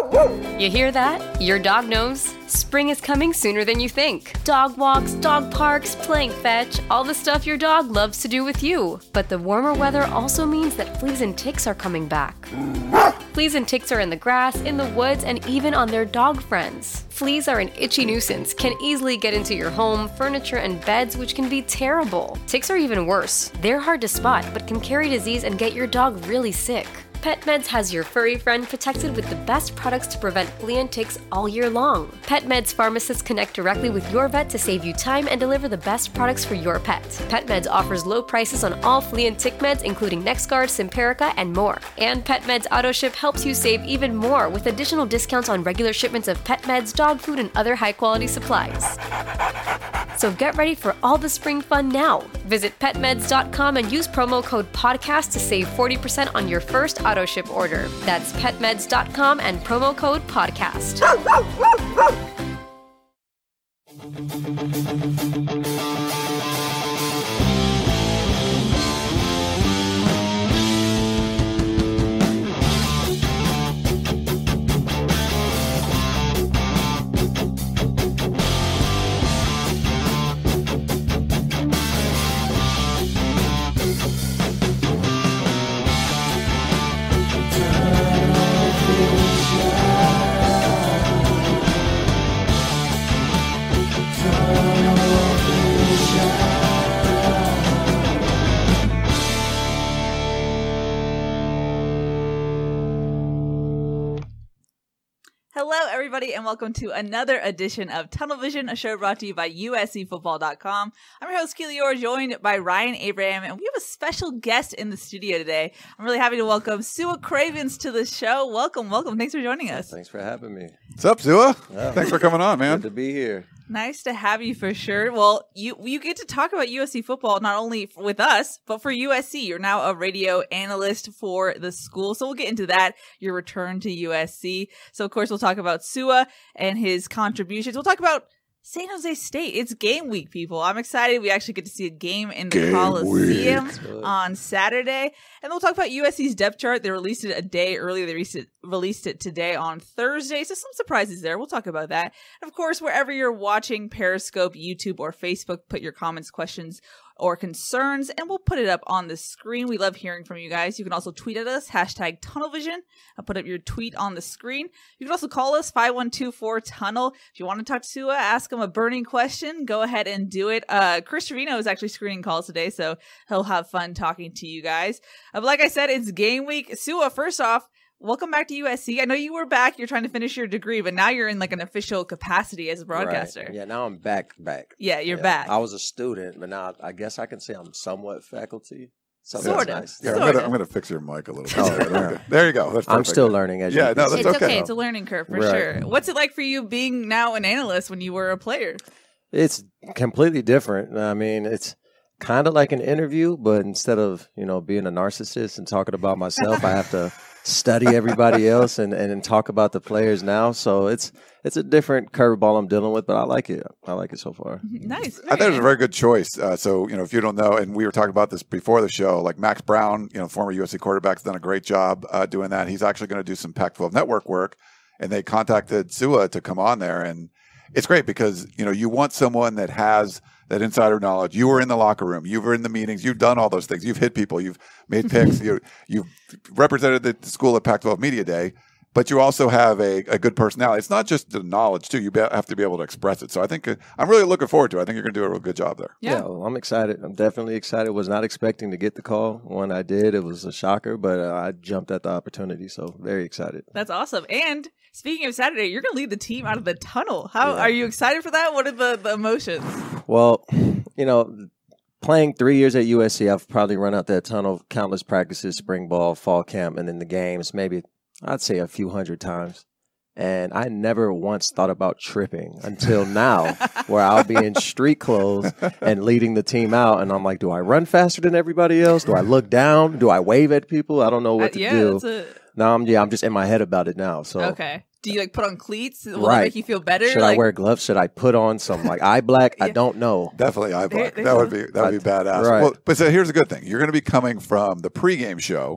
You hear that? Your dog knows. Spring is coming sooner than you think. Dog walks, dog parks, playing fetch, all the stuff your dog loves to do with you. But the warmer weather also means that fleas and ticks are coming back. Fleas and ticks are in the grass, in the woods, and even on their dog friends. Fleas are an itchy nuisance, can easily get into your home, furniture, and beds, which can be terrible. Ticks are even worse. They're hard to spot, but can carry disease and get your dog really sick. PetMeds has your furry friend protected with the best products to prevent flea and ticks all year long. PetMeds pharmacists connect directly with your vet to save you time and deliver the best products for your pet. PetMeds offers low prices on all flea and tick meds, including NexGard, Simparica, and more. And PetMeds AutoShip helps you save even more with additional discounts on regular shipments of pet meds, dog food, and other high-quality supplies. So get ready for all the spring fun now. Visit petmeds.com and use promo code PODCAST to save 40% on your first AutoShip order. That's petmeds.com and promo code PODCAST. Hello, everybody, and welcome to another edition of Tunnel Vision, a show brought to you by USCFootball.com. I'm your host, Keely Orr, joined by Ryan Abraham, and we have a special guest in the studio today. I'm really happy to welcome Sua Cravens to the show. Welcome. Thanks for joining us. Thanks for having me. What's up, Sua? Yeah. Thanks for coming on, man. Good to be here. Nice to have you for sure. Well, you get to talk about USC football not only with us, but for USC. You're now a radio analyst for the school. So we'll get into that, your return to USC. So, of course, we'll talk about Sua and his contributions. We'll talk about San Jose State. It's game week, people. I'm excited. We actually get to see a game in the Coliseum on Saturday. And we'll talk about USC's depth chart. They released it a day earlier. They released it today on Thursday. So some surprises there. We'll talk about that. And of course, wherever you're watching, Periscope, YouTube, or Facebook, put your comments, questions, or concerns, and we'll put it up on the screen. We love hearing from you guys. You can also tweet at us, hashtag TunnelVision. I'll put up your tweet on the screen. You can also call us, 512-4TUNNEL. If you want to talk to Sua, ask him a burning question, go ahead and do it. Chris Trevino is actually screening calls today, so he'll have fun talking to you guys. But like I said, it's game week. Sua, first off, welcome back to USC. I know you were back. You're trying to finish your degree, but now you're in like an official capacity as a broadcaster. Right. Yeah, now I'm back. Yeah, you're back. I was a student, but now I guess I can say I'm somewhat faculty. Sort of. Nice. Yeah, I'm gonna fix your mic a little bit. There you go. That's I'm still learning. As yeah, no, that's it's okay. It's a learning curve for sure. What's it like for you being now an analyst when you were a player? It's completely different. I mean, it's kind of like an interview, but instead of being a narcissist and talking about myself, I have to study everybody else and talk about the players now. So it's a different curveball I'm dealing with, but I like it. I like it so far. Nice. I thought it was a very good choice. So, if you don't know, and we were talking about this before the show, like Max Brown, former USC quarterback, has done a great job doing that. He's actually going to do some Pac-12 network work, and they contacted Sua to come on there. And it's great because, you want someone that has that insider knowledge. You were in the locker room. You were in the meetings. You've done all those things. You've hit people. You've made picks. You've represented the school at Pac-12 Media Day, but you also have a good personality. It's not just the knowledge, too. You have to be able to express it. So I think I'm really looking forward to it. I think you're going to do a real good job there. Yeah, well, I'm excited. I'm definitely excited. Was not expecting to get the call. When I did, it was a shocker, but I jumped at the opportunity. So very excited. That's awesome. And speaking of Saturday, you're going to lead the team out of the tunnel. Are you excited for that? What are the emotions? Well, playing 3 years at USC, I've probably run out that tunnel countless practices, spring ball, fall camp, and then the games, maybe I'd say a few hundred times. And I never once thought about tripping until now, where I'll be in street clothes and leading the team out. And I'm like, do I run faster than everybody else? Do I look down? Do I wave at people? I don't know what to do. No, I'm just in my head about it now. So okay. Do you put on cleats? Will that make you feel better? Should I wear gloves? Should I put on some eye black? I don't know. Definitely eye black. That would be badass. Right. Well, but so here's the good thing. You're going to be coming from the pregame show.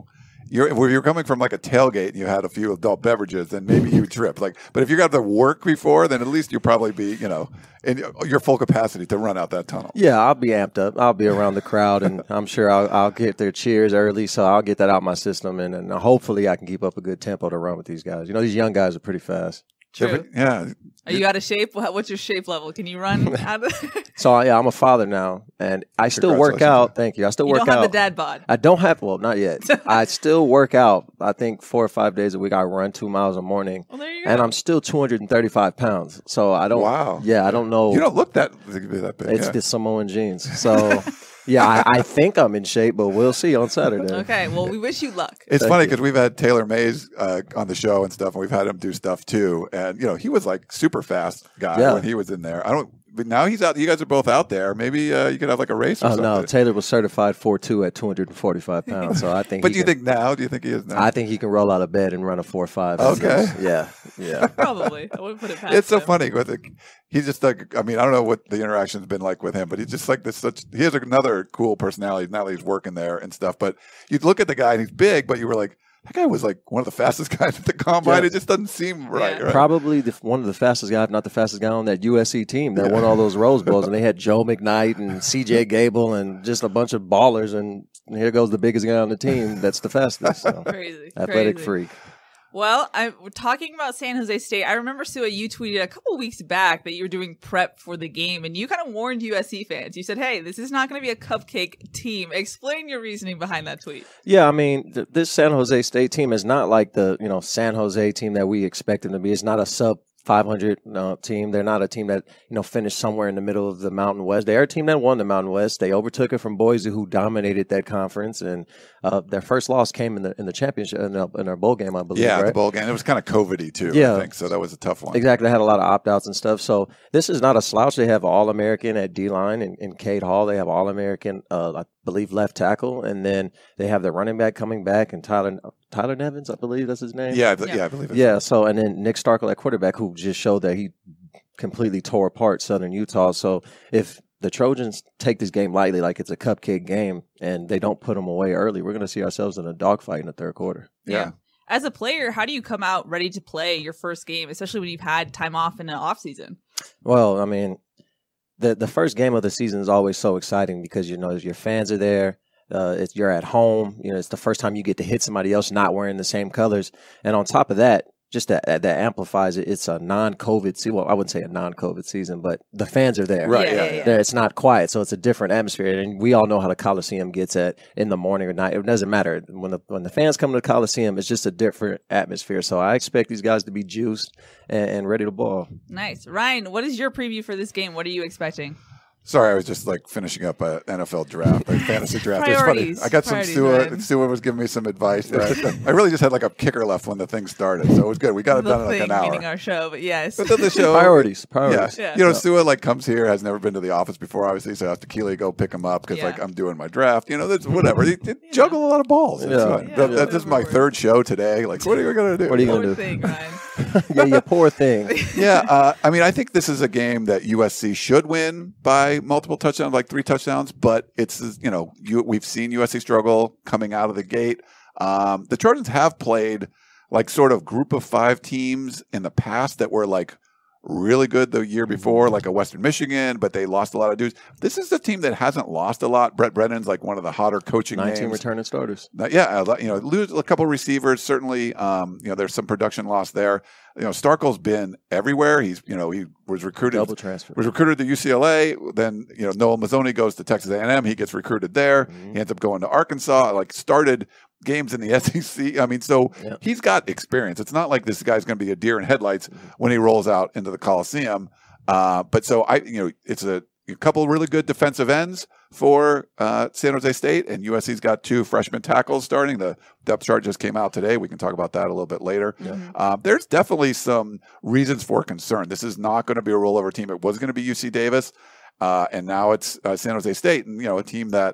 you're coming from like a tailgate and you had a few adult beverages, then maybe you trip. But if you got to work before, then at least you'll probably be, in your full capacity to run out that tunnel. Yeah, I'll be amped up. I'll be around the crowd, and I'm sure I'll get their cheers early, so I'll get that out of my system, and hopefully I can keep up a good tempo to run with these guys. These young guys are pretty fast. True. Yeah. Are you out of shape? What's your shape level? Can you run out of So, I'm a father now, and I still work out. Thank you. I still work out. You don't have the dad bod. I don't have, not yet. I still work out, I think 4 or 5 days a week. I run 2 miles a morning. Well, there you go. And I'm still 235 pounds. So I don't, Wow. Yeah, I don't know. You don't look that big. It's the Samoan genes. So, yeah, I think I'm in shape, but we'll see on Saturday. Okay, well, we wish you luck. It's funny because we've had Taylor Mays on the show and stuff, and we've had him do stuff too. And he was like super fast guy when he was in there. But now he's out. You guys are both out there. Maybe you could have like a race or something. No, Taylor was certified 4.2 at 245 pounds. So I think. But do you think he is now? I think he can roll out of bed and run a 4.5. Okay. Yeah. Probably. I wouldn't put it past It's so him. funny. He's just like, I don't know what the interaction's been like with him, but he's just like this. He has another cool personality. Now that he's working there and stuff. But you look at the guy and he's big, but you were like, that guy was like one of the fastest guys at the combine. Yeah. It just doesn't seem right. Yeah. Right? Probably one of the fastest guys, if not the fastest guy on that USC team that won all those Rose Bowls. And they had Joe McKnight and C.J. Gable and just a bunch of ballers. And here goes the biggest guy on the team that's the fastest. So. Crazy. Athletic Crazy. freak. Well, we're talking about San Jose State. I remember, Sua, you tweeted a couple weeks back that you were doing prep for the game, and you kind of warned USC fans. You said, hey, this is not going to be a cupcake team. Explain your reasoning behind that tweet. Yeah, this San Jose State team is not like the San Jose team that we expect them to be. It's not a sub 500 team. They're not a team that finished somewhere in the middle of the Mountain West. They're a team that won the Mountain West. They overtook it from Boise, who dominated that conference, and their first loss came in the championship in our bowl game, I believe. Yeah, right? the bowl game. It was kind of COVID-y too. Yeah. I think so. That was a tough one. Exactly. They had a lot of opt-outs and stuff. So this is not a slouch. They have All-American at D-line in Cade Hall. They have All-American, I believe, left tackle, and then they have the running back coming back, and Tyler Nevins, I believe that's his name. Yeah, I believe it. Yeah, so and then Nick Starkel at quarterback, who just showed that he completely tore apart Southern Utah. So if the Trojans take this game lightly, like it's a cupcake game, and they don't put them away early, we're going to see ourselves in a dogfight in the third quarter. Yeah. As a player, how do you come out ready to play your first game, especially when you've had time off in the off season? Well, the first game of the season is always so exciting because your fans are there. You're at home. It's the first time you get to hit somebody else not wearing the same colors, and on top of that, just that amplifies it. It's a non-COVID season. Well, I wouldn't say a non-COVID season, but the fans are there. Right. Yeah. It's not quiet, so it's a different atmosphere. And we all know how the Coliseum gets in the morning or night. It doesn't matter. When the fans come to the Coliseum, it's just a different atmosphere. So I expect these guys to be juiced and ready to ball. Nice. Ryan, what is your preview for this game? What are you expecting? Sorry, I was just like finishing up an NFL draft, a fantasy draft. Priorities. It's funny. I got some Priorities, Sua was giving me some advice. I really just had like a kicker left when the thing started, so it was good. We got it done in like an hour. Meaning our show, but yes. But then the show Priorities. Yeah. Sua like comes here, has never been to the office before, obviously, so I have to Keely go pick him up because like I'm doing my draft. There's whatever. He juggle a lot of balls. It's fun. This is my third show today. Like, what are you going to do? What are you going to do? Thing, Ryan. Yeah, you poor thing. Yeah, I think this is a game that USC should win by multiple touchdowns, like 3 touchdowns. But it's we've seen USC struggle coming out of the gate. The Trojans have played like sort of group of 5 teams in the past that were like really good the year before, like a Western Michigan, but they lost a lot of dudes. This is a team that hasn't lost a lot. Brett Brennan's like one of the hotter coaching 19 names. returning starters. Lose a couple receivers certainly. There's some production loss there. Starkel's been everywhere. He was recruited. Double transfer. Was recruited to UCLA. Then Noel Mazzoni goes to Texas A&M. He gets recruited there. Mm-hmm. He ends up going to Arkansas. Like started games in the SEC. He's got experience. It's not like this guy's going to be a deer in headlights when he rolls out into the Coliseum. It's a couple of really good defensive ends for San Jose State, and USC's got 2 freshman tackles starting. The depth chart just came out today. We can talk about that a little bit later. Yeah. There's definitely some reasons for concern. This is not going to be a rollover team. It was going to be UC Davis, and now it's San Jose State, and a team that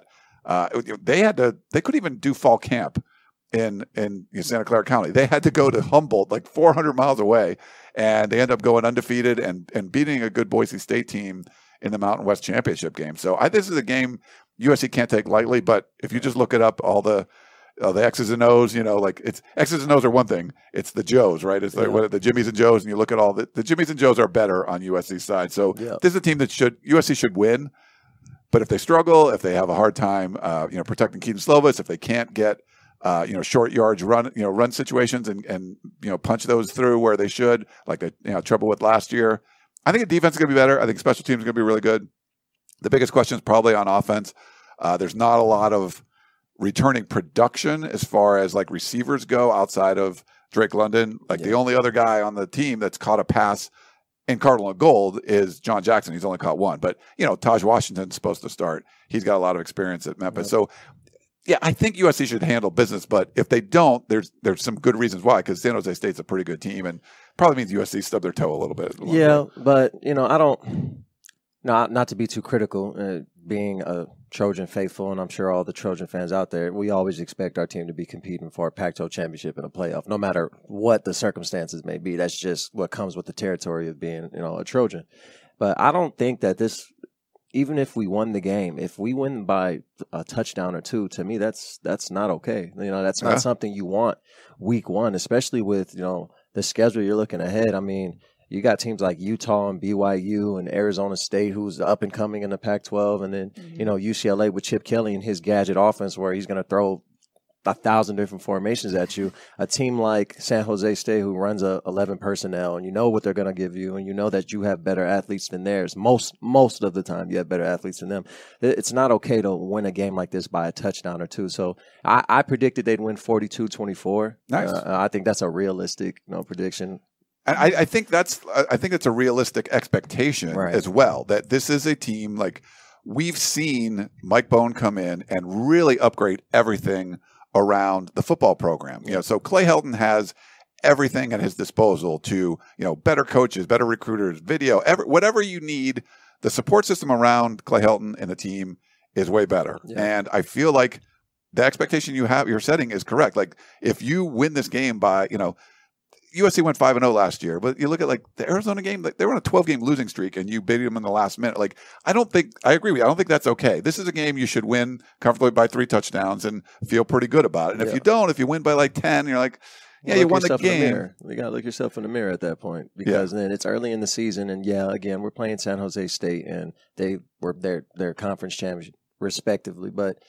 they couldn't even do fall camp in Santa Clara County. They had to go to Humboldt, like 400 miles away, and they end up going undefeated and beating a good Boise State team in the Mountain West Championship game. So this is a game USC can't take lightly, but if you just look it up, all the the X's and O's, like it's X's and O's are one thing. It's the Joes, right? It's like what the Jimmies and Joes, and you look at all the Jimmies and Joes are better on USC's side. So this is a team that USC should win. But if they struggle, if they have a hard time, protecting Keaton Slovis, if they can't get, short yards run situations and punch those through where they should, like they trouble with last year, I think the defense is going to be better. I think special teams is going to be really good. The biggest question is probably on offense. There's not a lot of returning production as far as like receivers go outside of Drake London. Like the only other guy on the team that's caught a pass in Cardinal and Gold is John Jackson. He's only caught one. But, Taj Washington's supposed to start. He's got a lot of experience at Memphis. So, I think USC should handle business. But if they don't, there's some good reasons why, because San Jose State's a pretty good team and probably means USC stubbed their toe a little bit. But, I don't – not to be too critical, being a Trojan faithful, and I'm sure all the Trojan fans out there, we always expect our team to be competing for a Pac-12 championship and a playoff, no matter what the circumstances may be. That's just what comes with the territory of being, a Trojan. But I don't think that this, even if we won the game, if we win by a touchdown or two, to me, that's not okay. That's not something you want week one, especially with, the schedule you're looking ahead. I mean, you got teams like Utah and BYU and Arizona State, who's up and coming in the Pac-12, and then UCLA with Chip Kelly and his gadget offense, where he's going to throw 1,000 different formations at you. A team like San Jose State, who runs 11 personnel, and you know what they're going to give you, and you know that you have better athletes than theirs. Most of the time, you have better athletes than them. It's not okay to win a game like this by a touchdown or two. So I predicted they'd win 42-24. Nice. I think that's a realistic prediction. I think that's a realistic expectation as well, that this is a team like we've seen Mike Bohn come in and really upgrade everything around the football program. So Clay Helton has everything at his disposal to, better coaches, better recruiters, video, whatever you need. The support system around Clay Helton and the team is way better. Yeah. And I feel like the expectation you're setting is correct. Like if you win this game by, USC went 5-0 last year, but you look at like the Arizona game, like they were on a 12-game losing streak and you beat them in the last minute. Like I agree with you. I don't think that's okay. This is a game you should win comfortably by 3 touchdowns and feel pretty good about it. And if you win by like 10, you're like, you won the game. You got to look yourself in the mirror at that point, because then it's early in the season, and again, we're playing San Jose State and they were their conference champion respectively, but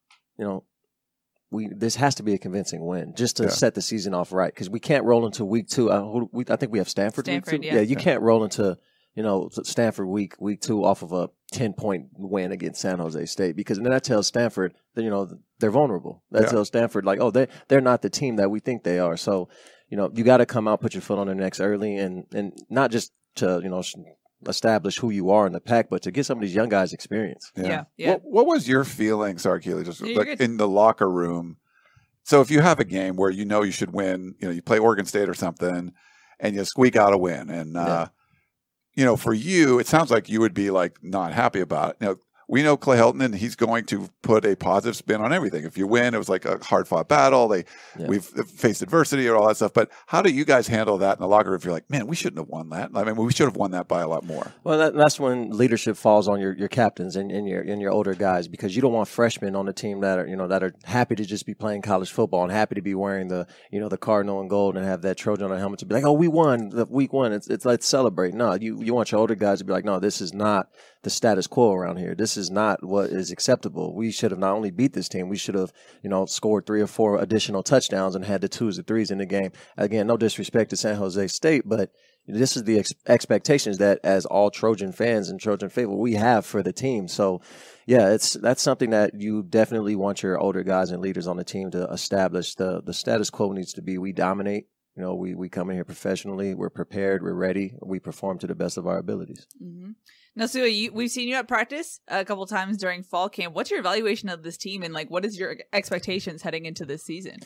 this has to be a convincing win just to set the season off right, because we can't roll into week 2. I think we have Stanford week 2. Yeah, you can't roll into Stanford week 2 off of a 10-point win against San Jose State, because then that tells Stanford that they're vulnerable. That tells Stanford like, oh, they're not the team that we think they are. So you got to come out, put your foot on their necks early, and not just to establish who you are in the pack, but to get some of these young guys experience. Yeah. What was your feeling, sorry, Keely, just like in the locker room? So if you have a game where you should win, you play Oregon State or something, and you squeak out a win, and for you, it sounds like you would be like not happy about it. We know Clay Helton, and he's going to put a positive spin on everything. If you win, it was like a hard-fought battle. We've faced adversity or all that stuff. But how do you guys handle that in the locker room if you're like, man, we shouldn't have won that? I mean, we should have won that by a lot more. Well, that's when leadership falls on your captains and your older guys, because you don't want freshmen on the team that are happy to just be playing college football and happy to be wearing the Cardinal and Gold and have that Trojan on their helmet to be like, oh, we won the week 1. It's like celebrate. No, you want your older guys to be like, no, this is not the status quo around here. This is not what is acceptable. We should have not only beat this team, we should have, scored 3 or 4 additional touchdowns and had the 2s or 3s in the game. Again, no disrespect to San Jose State, but this is the expectations that as all Trojan fans and Trojan faithful we have for the team. So, that's something that you definitely want your older guys and leaders on the team to establish. The status quo needs to be we dominate. We come in here professionally. We're prepared. We're ready. We perform to the best of our abilities. Mm-hmm. Now, Sua, we've seen you at practice a couple times during fall camp. What's your evaluation of this team, and what is your expectations heading into this season?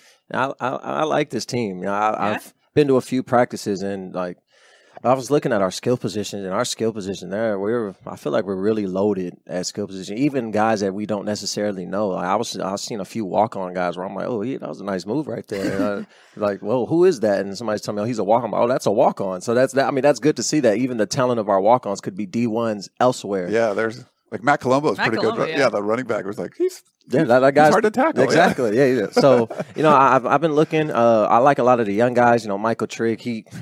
I like this team. I've been to a few practices, and I was looking at our skill positions, and our skill position there, I feel like we're really loaded at skill position. Even guys that we don't necessarily know. I was seeing a few walk-on guys where I'm like, oh, that was a nice move right there. And well, who is that? And somebody's telling me, oh, he's a walk-on. Oh, that's a walk-on. So that's good to see that even the talent of our walk-ons could be D1s elsewhere. Yeah, there's Like Matt Colombo is Matt pretty Colombo, good. yeah. The running back was like, he's that guy's hard to tackle. Exactly. Yeah. So, I've been looking. I like a lot of the young guys. Michael Trigg.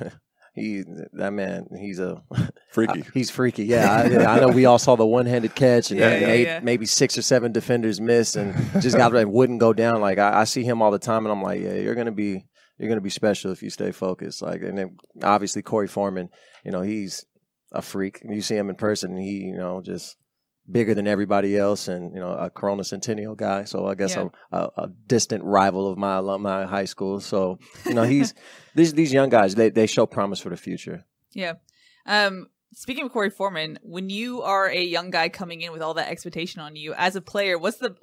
That man. He's Freaky. He's freaky. Yeah. I know we all saw the one-handed catch and maybe 6 or 7 defenders missed and just wouldn't go down. Like I see him all the time, and I'm like, yeah, you're gonna be special if you stay focused. Like, and then obviously Corey Foreman. He's a freak. You see him in person, and he, just bigger than everybody else, and a Corona Centennial guy. So I guess a distant rival of my alumni high school. So he's these young guys. They show promise for the future. Yeah. Speaking of Corey Foreman, when you are a young guy coming in with all that expectation on you as a player, what's the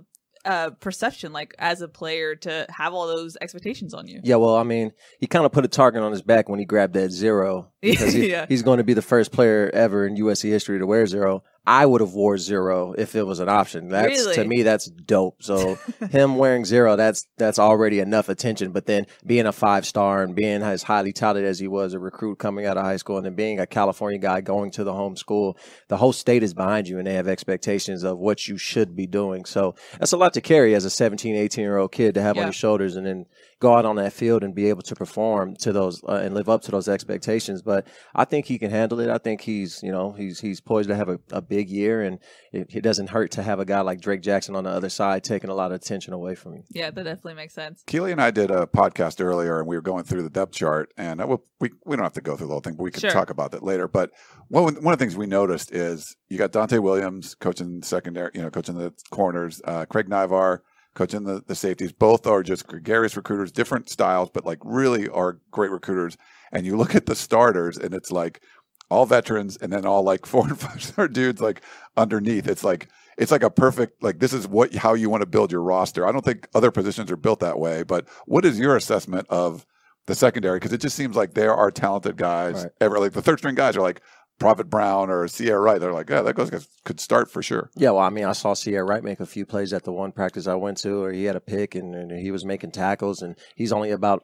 perception like as a player to have all those expectations on you? Yeah, well, I mean, he kind of put a target on his back when he grabbed that 0 because he's going to be the first player ever in USC history to wear 0. I would have wore 0 if it was an option. To me, that's dope. So him wearing 0, that's already enough attention. But then being a 5-star and being as highly touted as he was, a recruit coming out of high school, and then being a California guy going to the home school, the whole state is behind you, and they have expectations of what you should be doing. So that's a lot to carry as a 17, 18-year-old kid to have on your shoulders, and then go out on that field and be able to perform to those and live up to those expectations. But I think he can handle it. I think he's poised to have a big year, and it doesn't hurt to have a guy like Drake Jackson on the other side taking a lot of attention away from you. Yeah, that definitely makes sense. Keely and I did a podcast earlier, and we were going through the depth chart, and we don't have to go through the whole thing, but we can talk about that later. But one of the things we noticed is you got Dante Williams coaching secondary, coaching the corners, Craig Nivar coaching the safeties. Both are just gregarious recruiters, different styles, but like really are great recruiters. And you look at the starters, and it's like all veterans, and then all like 4 and 5-star dudes like underneath. It's like a perfect, like, this is how you want to build your roster. I don't think other positions are built that way, but what is your assessment of the secondary? Because it just seems like there are talented guys. Right. Like the third string guys are like Prophet Brown or Sierra Wright. They're like, yeah, that guy could start for sure. Yeah, well, I mean, I saw Sierra Wright make a few plays at the one practice I went to, where he had a pick and he was making tackles, and he's only about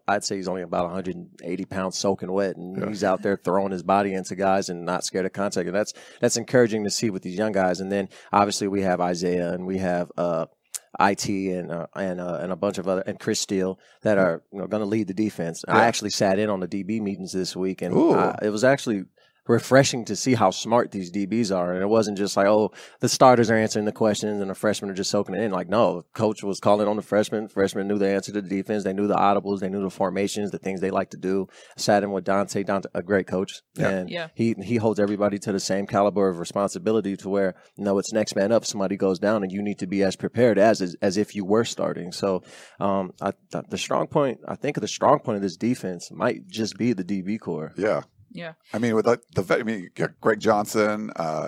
180 pounds soaking wet, and he's out there throwing his body into guys and not scared of contact, and that's encouraging to see with these young guys. And then obviously we have Isaiah, and we have IT and a bunch of other, and Chris Steele that are going to lead the defense. Yeah. I actually sat in on the DB meetings this week, and it was actually refreshing to see how smart these DBs are. And it wasn't just like, the starters are answering the questions and the freshmen are just soaking it in. Like, no, coach was calling on the freshmen. Freshmen knew the answer to the defense. They knew the audibles. They knew the formations, the things they like to do. Sat in with Dante, a great coach. Yeah. And he holds everybody to the same caliber of responsibility, to where, it's next man up. Somebody goes down and you need to be as prepared as if you were starting. So the strong point of this defense might just be the DB core. Yeah. Yeah. I mean, with you got Greg Johnson,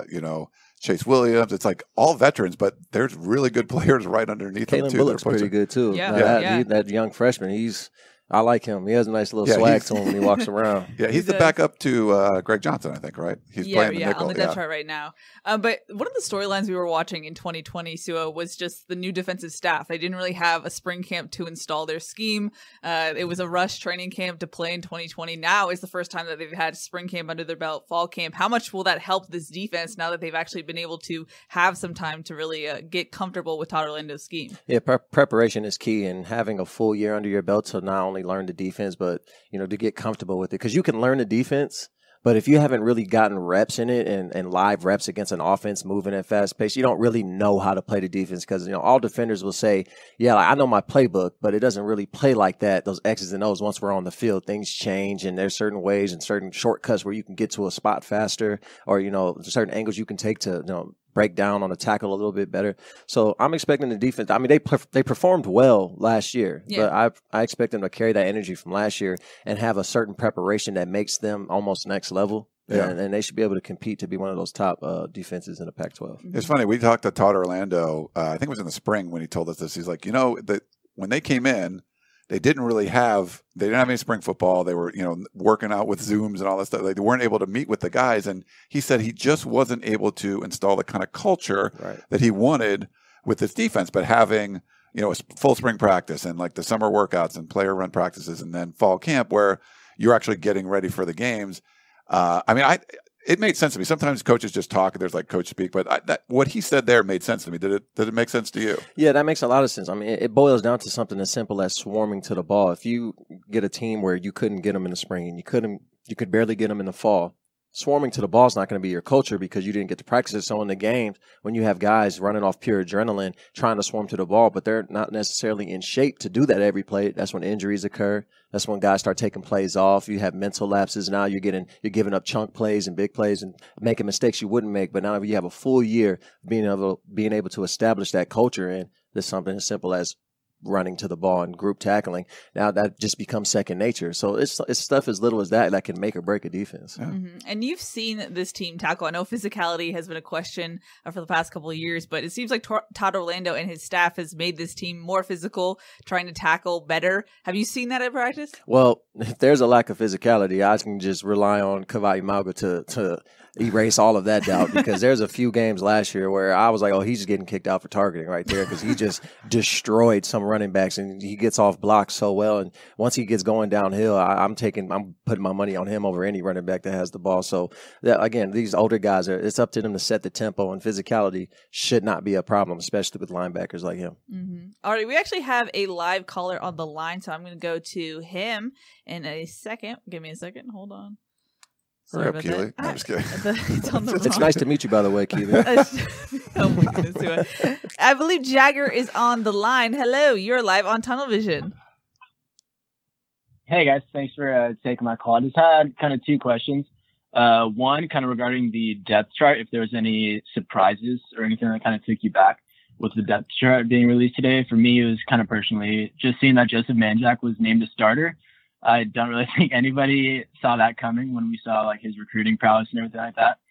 Chase Williams. It's like all veterans, but there's really good players right underneath them too. Kalen Bullock's pretty good too. Yeah. That young freshman, I like him. He has a nice little swag to him when he walks around. Yeah, he's the backup to Greg Johnson, I think, right? He's playing the nickel. On the depth chart right now. But one of the storylines we were watching in 2020, Sua, was just the new defensive staff. They didn't really have a spring camp to install their scheme. It was a rush training camp to play in 2020. Now is the first time that they've had spring camp under their belt, fall camp. How much will that help this defense now that they've actually been able to have some time to really get comfortable with Todd Orlando's scheme? Yeah, preparation is key, and having a full year under your belt to not only learn the defense, but to get comfortable with it, because you can learn the defense, but if you haven't really gotten reps in it and live reps against an offense moving at fast pace, you don't really know how to play the defense, because all defenders will say, I know my playbook, but it doesn't really play like that. Those X's and O's, once we're on the field, things change, and there's certain ways and certain shortcuts where you can get to a spot faster, or certain angles you can take to break down on a tackle a little bit better. So I'm expecting the defense. I mean, they performed well last year, but I expect them to carry that energy from last year and have a certain preparation that makes them almost next level. Yeah. And they should be able to compete to be one of those top defenses in the Pac-12. It's funny. We talked to Todd Orlando, I think it was in the spring, when he told us this. He's like, that when they came in, they didn't have any spring football. They were, working out with Zooms and all that stuff. They weren't able to meet with the guys. And he said he just wasn't able to install the kind of culture that he wanted with this defense. But having, a full spring practice and like the summer workouts and player run practices, and then fall camp where you're actually getting ready for the games. it made sense to me. Sometimes coaches just talk and there's like coach speak, but what he said there made sense to me. Did it make sense to you? Yeah, that makes a lot of sense. I mean, it boils down to something as simple as swarming to the ball. If you get a team where you couldn't get them in the spring and you could barely get them in the fall, swarming to the ball is not going to be your culture because you didn't get to practice it. So in the games, when you have guys running off pure adrenaline, trying to swarm to the ball, but they're not necessarily in shape to do that every play, that's when injuries occur. That's when guys start taking plays off. You have mental lapses. Now you're giving up chunk plays and big plays and making mistakes you wouldn't make. But now if you have a full year being able to establish that culture, and there's something as simple as running to the ball and group tackling, now that just becomes second nature. So it's stuff as little as that can make or break a defense. Yeah. Mm-hmm. And you've seen this team tackle. I know physicality has been a question for the past couple of years, but it seems like Todd Orlando and his staff has made this team more physical, trying to tackle better. Have you seen that at practice? Well, if there's a lack of physicality, I can just rely on Kavai Mauga to erase all of that doubt, because there's a few games last year where I was like, oh, he's just getting kicked out for targeting right there, because he just destroyed some running backs and he gets off blocks so well. And once he gets going downhill, I'm putting my money on him over any running back that has the ball. So again, these older guys, it's up to them to set the tempo, and physicality should not be a problem, especially with linebackers like him. Mm-hmm. All right, we actually have a live caller on the line, so I'm going to go to him in a second. Give me a second. Hold on. Hurry up, Keely. No, I'm just kidding. It's nice to meet you, by the way, Keely. Oh my goodness. I believe Jagger is on the line. Hello, you're live on Tunnel Vision. Hey, guys. Thanks for taking my call. I just had kind of two questions. One, kind of regarding the depth chart, if there was any surprises or anything that kind of took you back with the depth chart being released today. For me, it was kind of personally just seeing that Joseph Manjack was named a starter. I don't really think anybody saw that coming when we saw like his recruiting prowess and everything like that.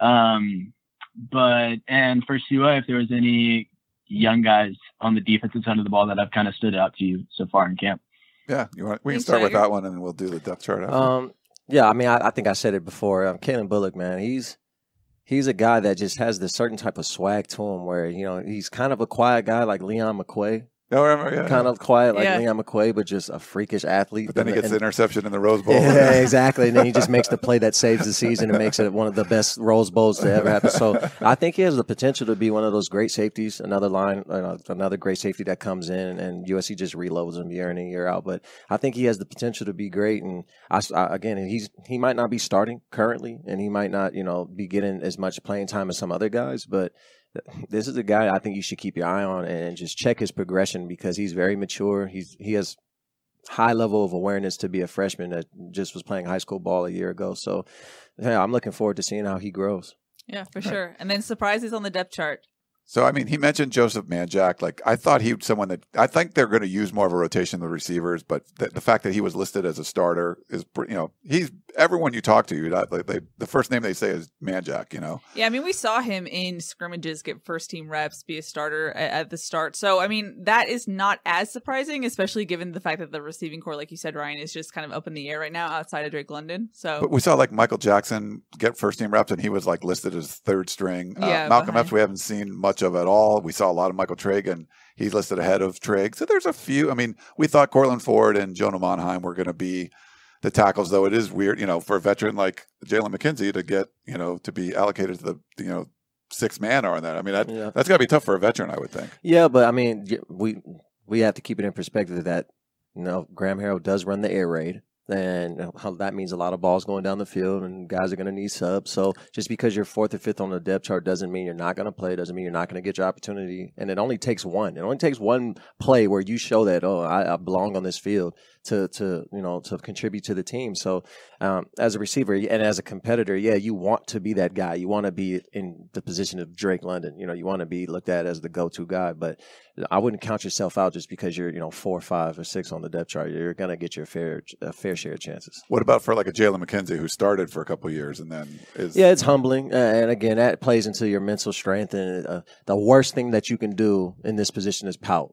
And for Sua, if there was any young guys on the defensive side of the ball that have kind of stood out to you so far in camp. Yeah, we can start with that one, and then we'll do the depth chart after. Yeah, I mean, I think I said it before. Kalen Bullock, man, he's a guy that just has this certain type of swag to him where, he's kind of a quiet guy like Leon McQuay. No, remember, yeah. Kind of quiet like Leon McQuay, but just a freakish athlete. But then he gets the interception in the Rose Bowl. Yeah, exactly. And then he just makes the play that saves the season and makes it one of the best Rose Bowls to ever happen. So I think he has the potential to be one of those great safeties, another great safety that comes in, and USC just reloads him year in and year out. But I think he has the potential to be great. And he might not be starting currently, and he might not, be getting as much playing time as some other guys, but this is a guy I think you should keep your eye on and just check his progression, because he's very mature. He has high level of awareness to be a freshman that just was playing high school ball a year ago. So, yeah, I'm looking forward to seeing how he grows. Yeah, for sure. And then surprises on the depth chart. So, I mean, he mentioned Joseph Manjack. Like, I thought he was someone that I think they're going to use more of a rotation of the receivers, but the fact that he was listed as a starter is, he's everyone you talk to, the first name they say is Manjack, Yeah, I mean, we saw him in scrimmages get first team reps, be a starter at the start. So, I mean, that is not as surprising, especially given the fact that the receiving core, like you said, Ryan, is just kind of up in the air right now outside of Drake London. So, but we saw like Michael Jackson get first team reps, and he was like listed as third string. Malcolm Epps, we haven't seen much of at all. We saw a lot of Michael Trigg, and he's listed ahead of Trigg. So there's a few. I mean, we thought Cortland Ford and Jonah Monheim were going to be the tackles, though it is weird, for a veteran like Jalen McKenzie to get, to be allocated to the, sixth man on that. I mean, that's got to be tough for a veteran, I would think. Yeah, but I mean, we have to keep it in perspective that, Graham Harrell does run the air raid. And that means a lot of balls going down the field, and guys are going to need subs. So just because you're fourth or fifth on the depth chart doesn't mean you're not going to play. Doesn't mean you're not going to get your opportunity. And it only takes one. It only takes one play where you show that, I belong on this field to contribute to the team. So as a receiver and as a competitor, you want to be that guy. You want to be in the position of Drake London. You want to be looked at as the go-to guy. But I wouldn't count yourself out just because you're 4, 5, or 6 on the depth chart. You're going to get your fair share of chances. What about for like a Jalen McKenzie who started for a couple of years and then is? Yeah, it's humbling, and again, that plays into your mental strength. And the worst thing that you can do in this position is pout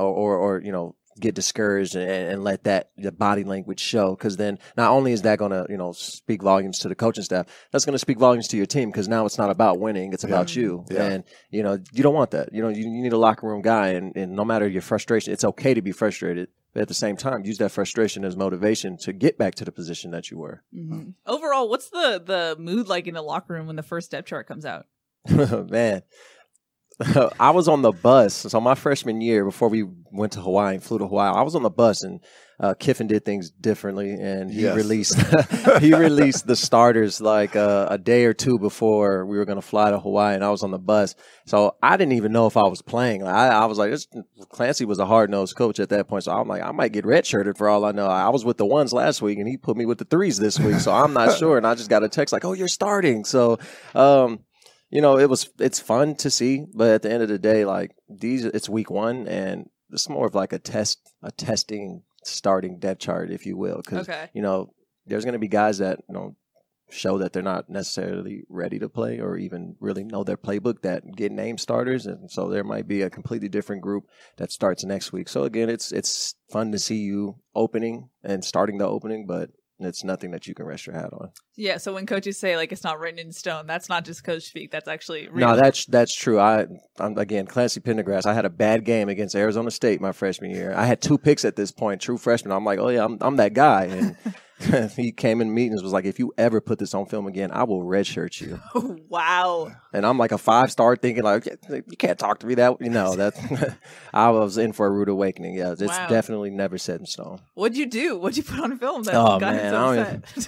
or get discouraged and let the body language show, because then not only is that going to speak volumes to the coaching staff, that's going to speak volumes to your team, because now it's not about winning, it's about you. And you don't want that. You need a locker room guy, and no matter your frustration, it's okay to be frustrated, But at the same time, use that frustration as motivation to get back to the position that you were. Mm-hmm. Overall, what's the mood like in the locker room when the first depth chart comes out? Man, I was on the bus. So my freshman year, before we went to Hawaii and flew to Hawaii, I was on the bus, and Kiffin did things differently, and he released the starters like a day or two before we were going to fly to Hawaii, and I was on the bus. So I didn't even know if I was playing. I was like, Clancy was a hard-nosed coach at that point, so I'm like, I might get redshirted for all I know. I was with the ones last week, and he put me with the threes this week, so I'm not sure. And I just got a text like, oh, you're starting. So, it's fun to see, but at the end of the day, like it's week one, and it's more of like a testing starting depth chart, if you will, because there's going to be guys that show that they're not necessarily ready to play or even really know their playbook that get named starters, and so there might be a completely different group that starts next week. So again, it's fun to see you opening and starting the opening, but it's nothing that you can rest your hat on. Yeah, so when coaches say like it's not written in stone, that's not just coach speak. That's actually real. No, that's true. I'm again, Clancy Pendergrass. I had a bad game against Arizona State my freshman year. I had 2 picks at this point, true freshman. I'm like, oh yeah, I'm that guy. And he came in meetings, was like, if you ever put this on film again, I will redshirt you. Oh, wow. And I'm like a 5-star thinking like, you can't talk to me that. That I was in for a rude awakening. Yeah, it's definitely never set in stone. What'd you do? What'd you put on film that got him so upset?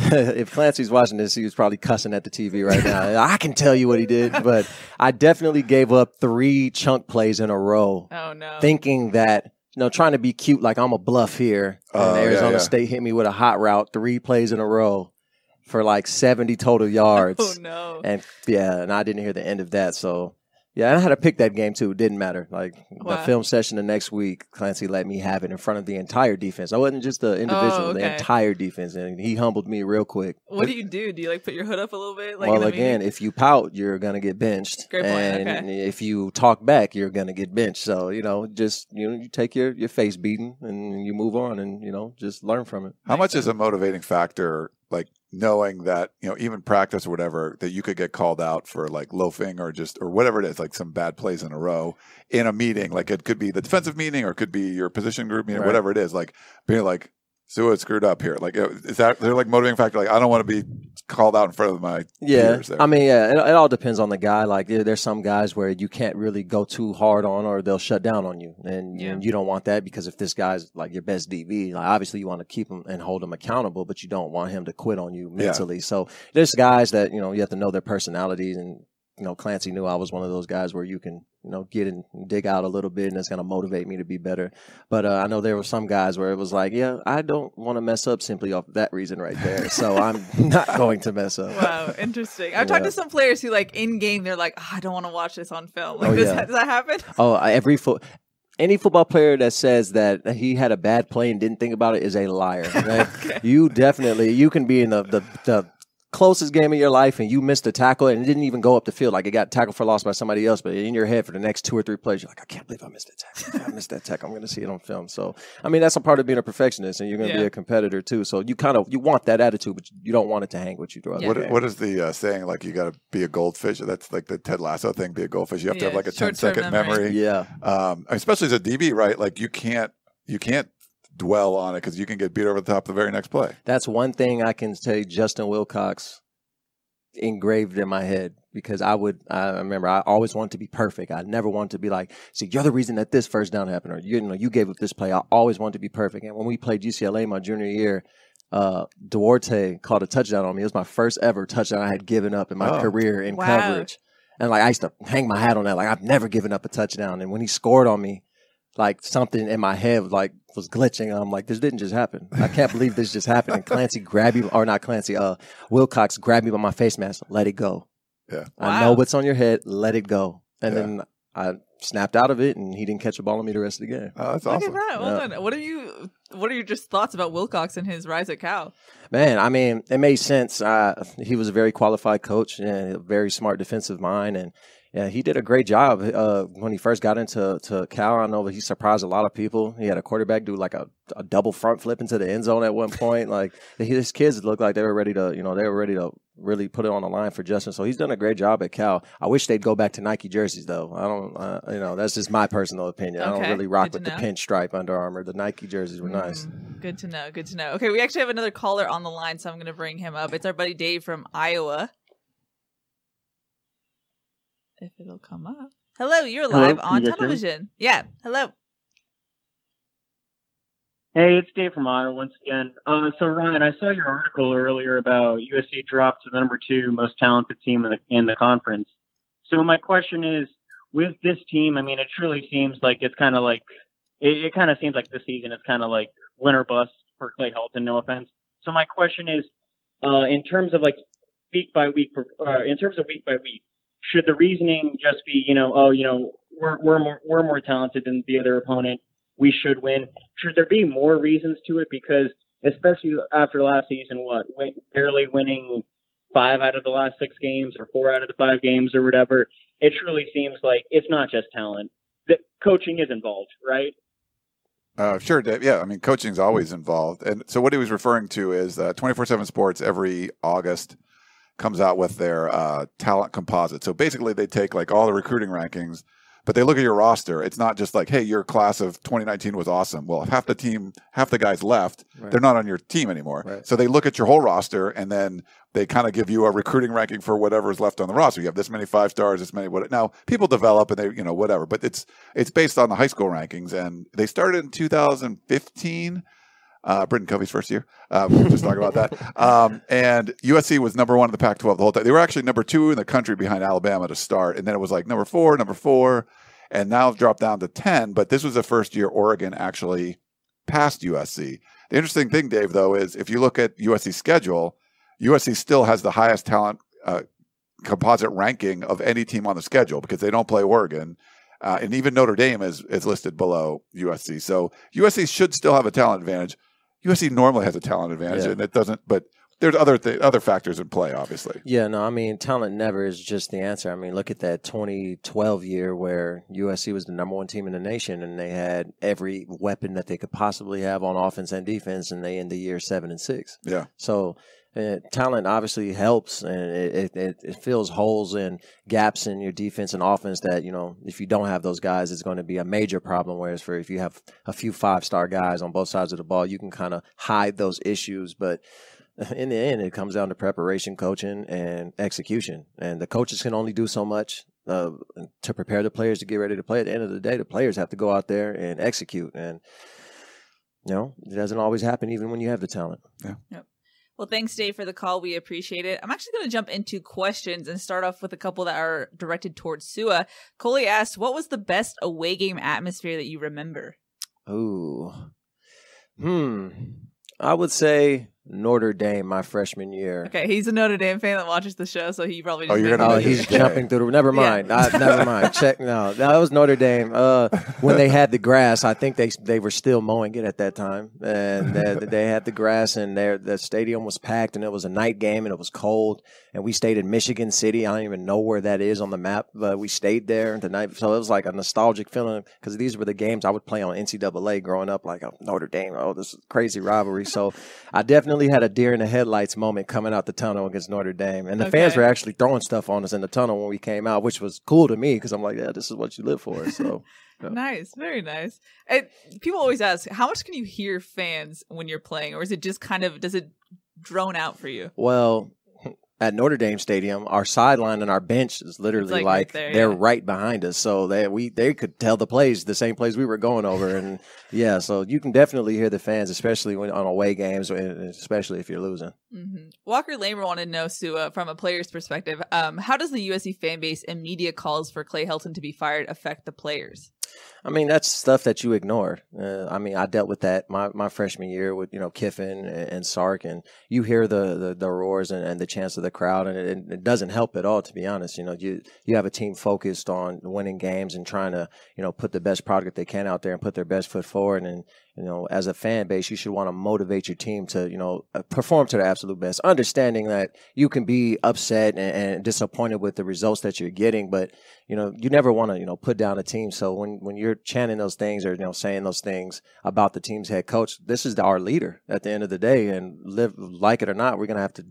If Clancy's watching this, he was probably cussing at the TV right now. I can tell you what he did, but I definitely gave up 3 chunk plays in a row. Oh, no. Thinking that, trying to be cute like I'm a bluff here. And Arizona State hit me with a hot route 3 plays in a row for like 70 total yards. Oh, no. And I didn't hear the end of that. So, and I had to pick that game too. It didn't matter. Like the film session the next week, Clancy let me have it in front of the entire defense. I wasn't just the individual, the entire defense. And he humbled me real quick. What do you do? Do you like put your hood up a little bit? Like well, again, if you pout, you're going to get benched. Great point. And if you talk back, you're going to get benched. So, you take your face beating and you move on and, just learn from it. How much is a motivating factor, like knowing that, even practice or whatever, that you could get called out for like loafing or whatever it is, like some bad plays in a row in a meeting? Like it could be the defensive meeting or it could be your position group meeting, whatever it is, like being like, Sua screwed up here. Like, is that they're like motivating factor? Like, I don't want to be called out in front of my peers there. I mean, it all depends on the guy. Like, there's some guys where you can't really go too hard on, or they'll shut down on you, and you don't want that because if this guy's like your best DB, like obviously you want to keep him and hold him accountable, but you don't want him to quit on you mentally. Yeah. So there's guys that you have to know their personalities, and Clancy knew I was one of those guys where you can get and dig out a little bit, and it's going to motivate me to be better. But I know there were some guys where it was like, I don't want to mess up simply off that reason right there. So I'm not going to mess up. Wow, interesting. I've talked to some players who like in game, they're like, I don't want to watch this on film. Like, does that happen? Oh, any football player that says that he had a bad play and didn't think about it is a liar. Okay? You can be in the closest game of your life and you missed a tackle and it didn't even go up the field. Like it got tackled for loss by somebody else, but in your head for the next 2 or 3 plays, you're like, I can't believe I missed that tackle. I missed that tackle. I'm going to see it on film. So, I mean, that's a part of being a perfectionist, and you're going to be a competitor too. So you want that attitude, but you don't want it to hang with you throughout the game. What is the saying? Like you got to be a goldfish. That's like the Ted Lasso thing. Be a goldfish. You have to have like a 10-second memory. Yeah. Especially as a DB, right? Like you can't dwell on it because you can get beat over the top the very next play. That's one thing I can say Justin Wilcox engraved in my head, because I remember I always wanted to be perfect. I never wanted to be like, see, you're the reason that this first down happened, or you gave up this play. I always wanted to be perfect. And when we played UCLA my junior year, Duarte caught a touchdown on me. It was my first ever touchdown I had given up in my career in coverage. And like I used to hang my hat on that. Like I've never given up a touchdown. And when he scored on me, like something in my head was glitching. And I'm like, this didn't just happen. I can't believe this just happened. And Wilcox grabbed me by my face mask. Let it go. Yeah. I know what's on your head. Let it go. And then I snapped out of it, and he didn't catch a ball on me the rest of the game. Oh, that's awesome. Look at that. Well done. What are your just thoughts about Wilcox and his rise at Cal? Man, I mean, it made sense. He was a very qualified coach and a very smart defensive mind, and he did a great job when he first got into Cal. I know he surprised a lot of people. He had a quarterback do like a double front flip into the end zone at one point. Like his kids looked like they were ready to really put it on the line for Justin. So he's done a great job at Cal. I wish they'd go back to Nike jerseys, though. I don't, that's just my personal opinion. I don't really rock with the pinstripe Under Armour. The Nike jerseys were nice. Good to know. Good to know. Okay, we actually have another caller on the line, so I'm going to bring him up. It's our buddy Dave from Iowa. If it'll come up. Hello, you're live on television. Yeah, hello. Hey, it's Dave from Iowa once again. So Ryan, I saw your article earlier about USC dropped to the number 2 most talented team in the conference. So my question is, with this team, I mean, it truly seems like it's kind of like it kind of seems like this season is kind of like win or bust for Clay Helton. No offense. So my question is, in terms of like week by week, should the reasoning just be, we're more talented than the other opponent, we should win? Should there be more reasons to it? Because especially after last season, barely winning 5 out of the last 6 games or 4 out of the 5 games or whatever, it truly seems like it's not just talent. The coaching is involved, right? Sure, Dave. Yeah, I mean, coaching's always involved. And so what he was referring to is 24/7 Sports every August comes out with their talent composite. So basically they take like all the recruiting rankings, but they look at your roster. It's not just like, hey, your class of 2019 was awesome. Well, if half the guys left, they're not on your team anymore. Right. So they look at your whole roster, and then they kind of give you a recruiting ranking for whatever is left on the roster. You have this many 5 stars, this many what. Now people develop and they, whatever, but it's based on the high school rankings, and they started in 2015. Britton Covey's first year. We were just talking about that. And USC was number 1 in the Pac-12 the whole time. They were actually number 2 in the country behind Alabama to start. And then it was like number 4, and now it's dropped down to 10. But this was the first year Oregon actually passed USC. The interesting thing, Dave, though, is if you look at USC's schedule, USC still has the highest talent composite ranking of any team on the schedule because they don't play Oregon. And even Notre Dame is listed below USC. So USC should still have a talent advantage. USC normally has a talent advantage, and it doesn't. But there's other factors in play, obviously. Yeah, no, I mean, talent never is just the answer. I mean, look at that 2012 year where USC was the number 1 team in the nation, and they had every weapon that they could possibly have on offense and defense, and they end the year 7-6. Yeah. So talent obviously helps, and it fills holes and gaps in your defense and offense that, if you don't have those guys, it's going to be a major problem. Whereas if you have a few 5-star guys on both sides of the ball, you can kind of hide those issues. But in the end, it comes down to preparation, coaching, and execution. And the coaches can only do so much to prepare the players to get ready to play. At the end of the day, the players have to go out there and execute. And, it doesn't always happen even when you have the talent. Yeah. Yep. Well, thanks, Dave, for the call. We appreciate it. I'm actually going to jump into questions and start off with a couple that are directed towards Sua. Coley asked, what was the best away game atmosphere that you remember? Ooh. I would say Notre Dame my freshman year. Okay, he's a Notre Dame fan that watches the show, so he probably just he's jumping through the never mind. Never mind. Check no. That was Notre Dame. When they had the grass, I think they were still mowing it at that time. And they had the grass, and the stadium was packed, and it was a night game, and it was cold. And we stayed in Michigan City. I don't even know where that is on the map, but we stayed there the night. So it was like a nostalgic feeling because these were the games I would play on NCAA growing up, like Notre Dame. Oh, this is a crazy rivalry. So I definitely had a deer in the headlights moment coming out the tunnel against Notre Dame. And the fans were actually throwing stuff on us in the tunnel when we came out, which was cool to me because I'm like, yeah, this is what you live for. So Nice. Very nice. And people always ask, how much can you hear fans when you're playing? Or is it just does it drone out for you? Well, at Notre Dame Stadium, our sideline and our bench is literally like right there, they're right behind us. So they could tell the plays, the same plays we were going over. And yeah, so you can definitely hear the fans, especially when on away games, and especially if you're losing. Mm-hmm. Walker Lamer wanted to know, Sua, from a player's perspective, how does the USC fan base and media calls for Clay Helton to be fired affect the players? I mean, that's stuff that you ignore. I mean, I dealt with that my freshman year with, Kiffin and Sark, and you hear the roars and the chants of the crowd, and it doesn't help at all, to be honest. You have a team focused on winning games and trying to, put the best product they can out there and put their best foot forward. And, as a fan base, you should want to motivate your team to, perform to their absolute best, understanding that you can be upset and disappointed with the results that you're getting, but, you never want to, put down a team. So when you're chanting those things or, saying those things about the team's head coach, this is our leader at the end of the day, and live like it or not, we're going to have to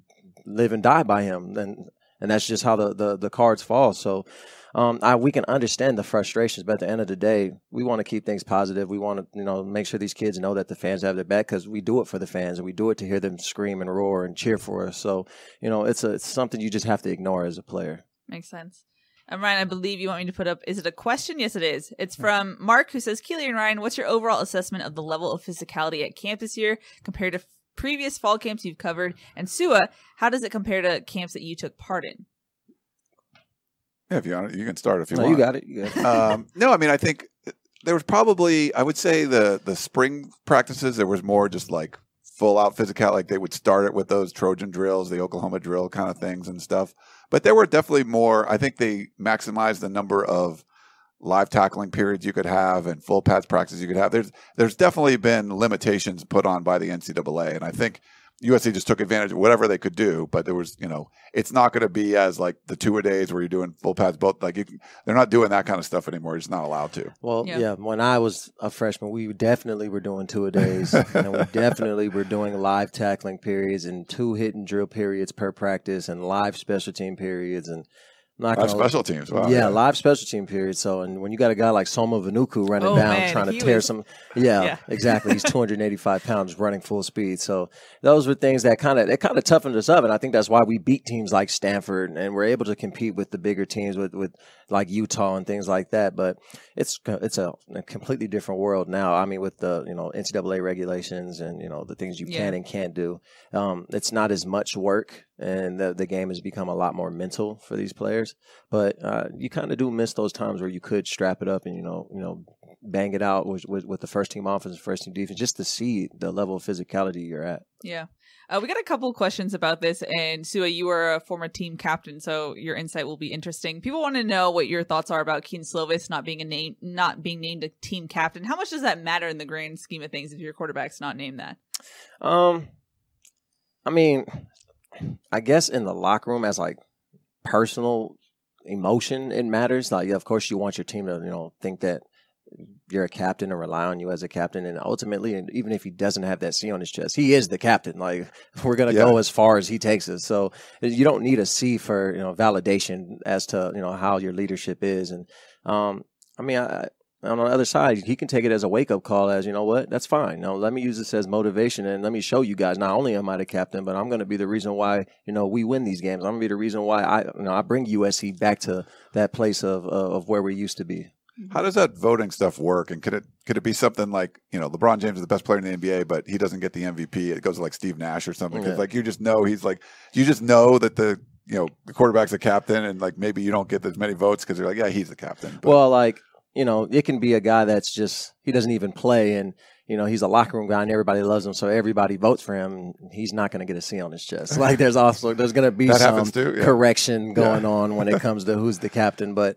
live and die by him. And that's just how the cards fall. So we can understand the frustrations, but at the end of the day, we want to keep things positive. We want to, make sure these kids know that the fans have their back, because we do it for the fans, and we do it to hear them scream and roar and cheer for us. So, it's something you just have to ignore as a player. Makes sense. And Ryan, I believe you want me to put up, is it a question? Yes, it is. It's from Mark, who says, Keely and Ryan, what's your overall assessment of the level of physicality at camp this year compared to previous fall camps you've covered? And Sua, how does it compare to camps that you took part in? Yeah, if you want, you can start if you No, want. you got it. No, I mean, I think there was probably, I would say the spring practices, there was more just like full out physical, like they would start it with those Trojan drills, the Oklahoma drill kind of things and stuff. But there were definitely more, I think they maximized the number of live tackling periods you could have and full pads practice you could have. There's definitely been limitations put on by the NCAA. And I think USC just took advantage of whatever they could do, but there was, it's not going to be as like the 2-a-days where you're doing full pads, both they're not doing that kind of stuff anymore. You're just not allowed to. Well, yeah, when I was a freshman, we definitely were doing 2-a-days, and we definitely were doing live tackling periods and 2 hit and drill periods per practice and live special team periods and live special teams. Wow. Yeah, live special team periods. So, and when you got a guy like Soma Vanuku running down trying to tear some, exactly. He's 285 pounds running full speed. So those were things that kind of toughened us up. And I think that's why we beat teams like Stanford and we're able to compete with the bigger teams with like Utah and things like that. But it's a completely different world now. I mean, with the, NCAA regulations and, the things you can and can't do. It's not as much work, and the game has become a lot more mental for these players. But you kind of do miss those times where you could strap it up and, bang it out with the first team offense and first team defense, just to see the level of physicality you're at. Yeah. We got a couple questions about this, and Sua, you were a former team captain, so your insight will be interesting. People want to know what your thoughts are about Keaton Slovis not being named a team captain. How much does that matter in the grand scheme of things if your quarterback's not named that? I mean, I guess in the locker room as like personal emotion, it matters. Like, of course, you want your team to think that you're a captain and rely on you as a captain. And ultimately, and even if he doesn't have that C on his chest, he is the captain. Like, we're going to go as far as he takes us. So you don't need a C for, validation as to, how your leadership is. And, on the other side, he can take it as a wake-up call as, that's fine. Now, let me use this as motivation and let me show you guys, not only am I the captain, but I'm going to be the reason why, we win these games. I'm going to be the reason why I bring USC back to that place of where we used to be. How does that voting stuff work? And could it be something like, LeBron James is the best player in the NBA, but he doesn't get the MVP. It goes to like Steve Nash or something. Because you just know that the quarterback's a captain, and like maybe you don't get as many votes because you're like, yeah, he's the captain. But, well, it can be a guy that's just, he doesn't even play, and he's a locker room guy and everybody loves him, so everybody votes for him. He's not going to get a C on his chest. Like there's going to be some correction going on when it comes to who's the captain. But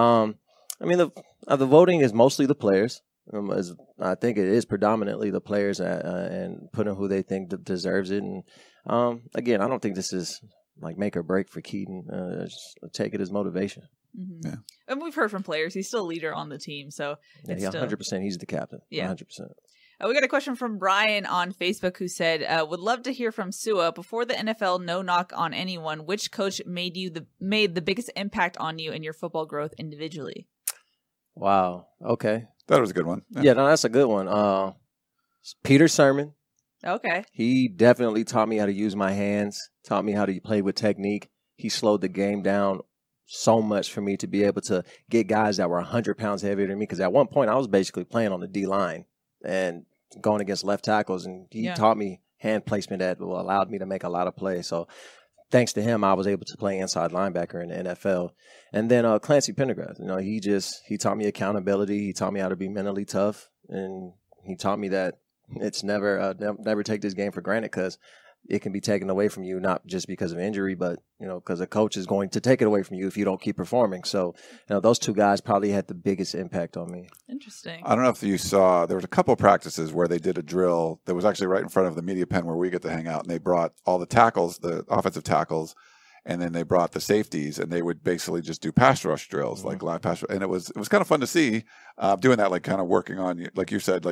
the voting is mostly the players. I think it is predominantly the players and putting who they think deserves it. And again, I don't think this is like make or break for Keaton. Just take it as motivation. Mm-hmm. Yeah. And we've heard from players. He's still a leader on the team. So 100%. He's the captain. Yeah. 100%. We got a question from Brian on Facebook who said, would love to hear from Sua. Before the NFL, no knock on anyone, which coach made the biggest impact on you and your football growth individually? Wow. Okay. That was a good one. Yeah, no, that's a good one. Peter Sermon. Okay. He definitely taught me how to use my hands, taught me how to play with technique. He slowed the game down so much for me to be able to get guys that were 100 pounds heavier than me. Because at one point, I was basically playing on the D-line and going against left tackles. And he taught me hand placement that allowed me to make a lot of plays. So thanks to him, I was able to play inside linebacker in the NFL. And then Clancy Pendergrass, he taught me accountability. He taught me how to be mentally tough. And he taught me that it's never take this game for granted, because it can be taken away from you, not just because of injury, but, because a coach is going to take it away from you if you don't keep performing. So, those two guys probably had the biggest impact on me. Interesting. I don't know if you saw, there was a couple of practices where they did a drill that was actually right in front of the media pen where we get to hang out, and they brought all the tackles, the offensive tackles, and then they brought the safeties, and they would basically just do pass rush drills, like live pass rush. And it was kind of fun to see doing that, like kind of working on, like you said, like,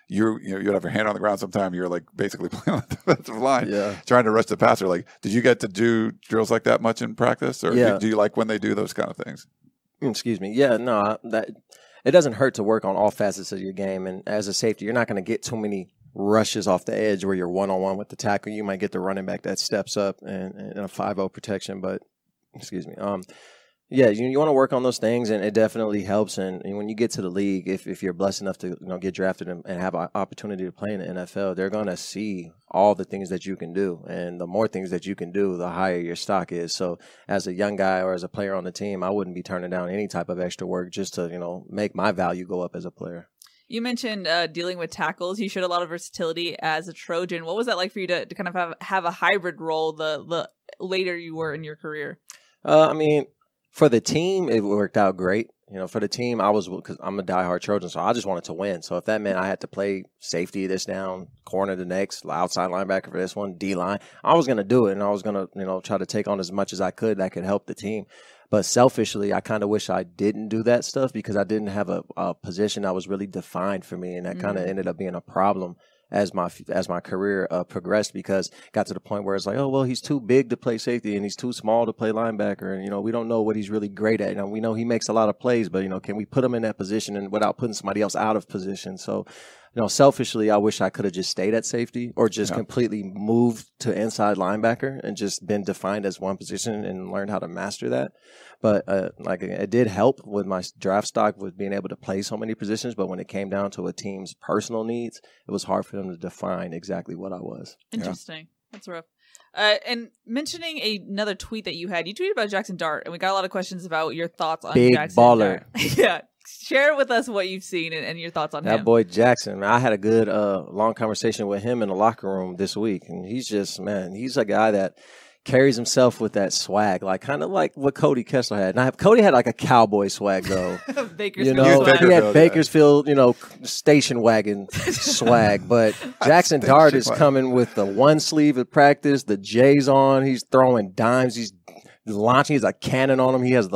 you'd have your hand on the ground sometime. You're like basically playing on the defensive line, Yeah. trying to rush the passer. Like, did you get to do drills like that much in practice, or Yeah. do you like when they do those kind of things? Excuse me. Yeah, no, that it doesn't hurt to work on all facets of your game. And as a safety, you're not going to get too many rushes off the edge where you're one-on-one with the tackle. You might get the running back that steps up and a 5-0 protection. But, excuse me. Yeah, you want to work on those things, and it definitely helps. And when you get to the league, if you're blessed enough to get drafted and have an opportunity to play in the NFL, they're going to see all the things that you can do. And the more things that you can do, the higher your stock is. So as a young guy or as a player on the team, I wouldn't be turning down any type of extra work just to make my value go up as a player. You mentioned dealing with tackles. You showed a lot of versatility as a Trojan. What was that like for you to kind of have a hybrid role the later you were in your career? I mean, for the team, it worked out great. For the team, because I'm a diehard Trojan, so I just wanted to win. So if that meant I had to play safety this down, corner the next, outside linebacker for this one, D-line, I was going to do it, and I was going to, try to take on as much as I could that could help the team. But selfishly, I kind of wish I didn't do that stuff because I didn't have a position that was really defined for me, and that kind of ended up being a problem as my career progressed, because it got to the point where it's like, oh, well, he's too big to play safety and he's too small to play linebacker. And, we don't know what he's really great at. We know he makes a lot of plays, but, can we put him in that position and without putting somebody else out of position? So, selfishly, I wish I could have just stayed at safety or just completely moved to inside linebacker and just been defined as one position and learned how to master that. But it did help with my draft stock with being able to play so many positions. But when it came down to a team's personal needs, it was hard for them to define exactly what I was. Interesting. Yeah. That's rough. And mentioning another tweet that you tweeted about Jackson Dart, and we got a lot of questions about your thoughts on Big Jackson baller. Dart. Yeah. Share with us what you've seen and your thoughts on him. That boy Jackson, man, I had a good long conversation with him in the locker room this week. And he's just, he's a guy that carries himself with that swag, kind of like what Cody Kessler had. Now, Cody had like a cowboy swag, though. Bakersfield swag. He had Bakersfield, station wagon swag. But Jackson Dart is coming with the one sleeve at practice, the J's on. He's throwing dimes. He's launching. He's a cannon on him. He has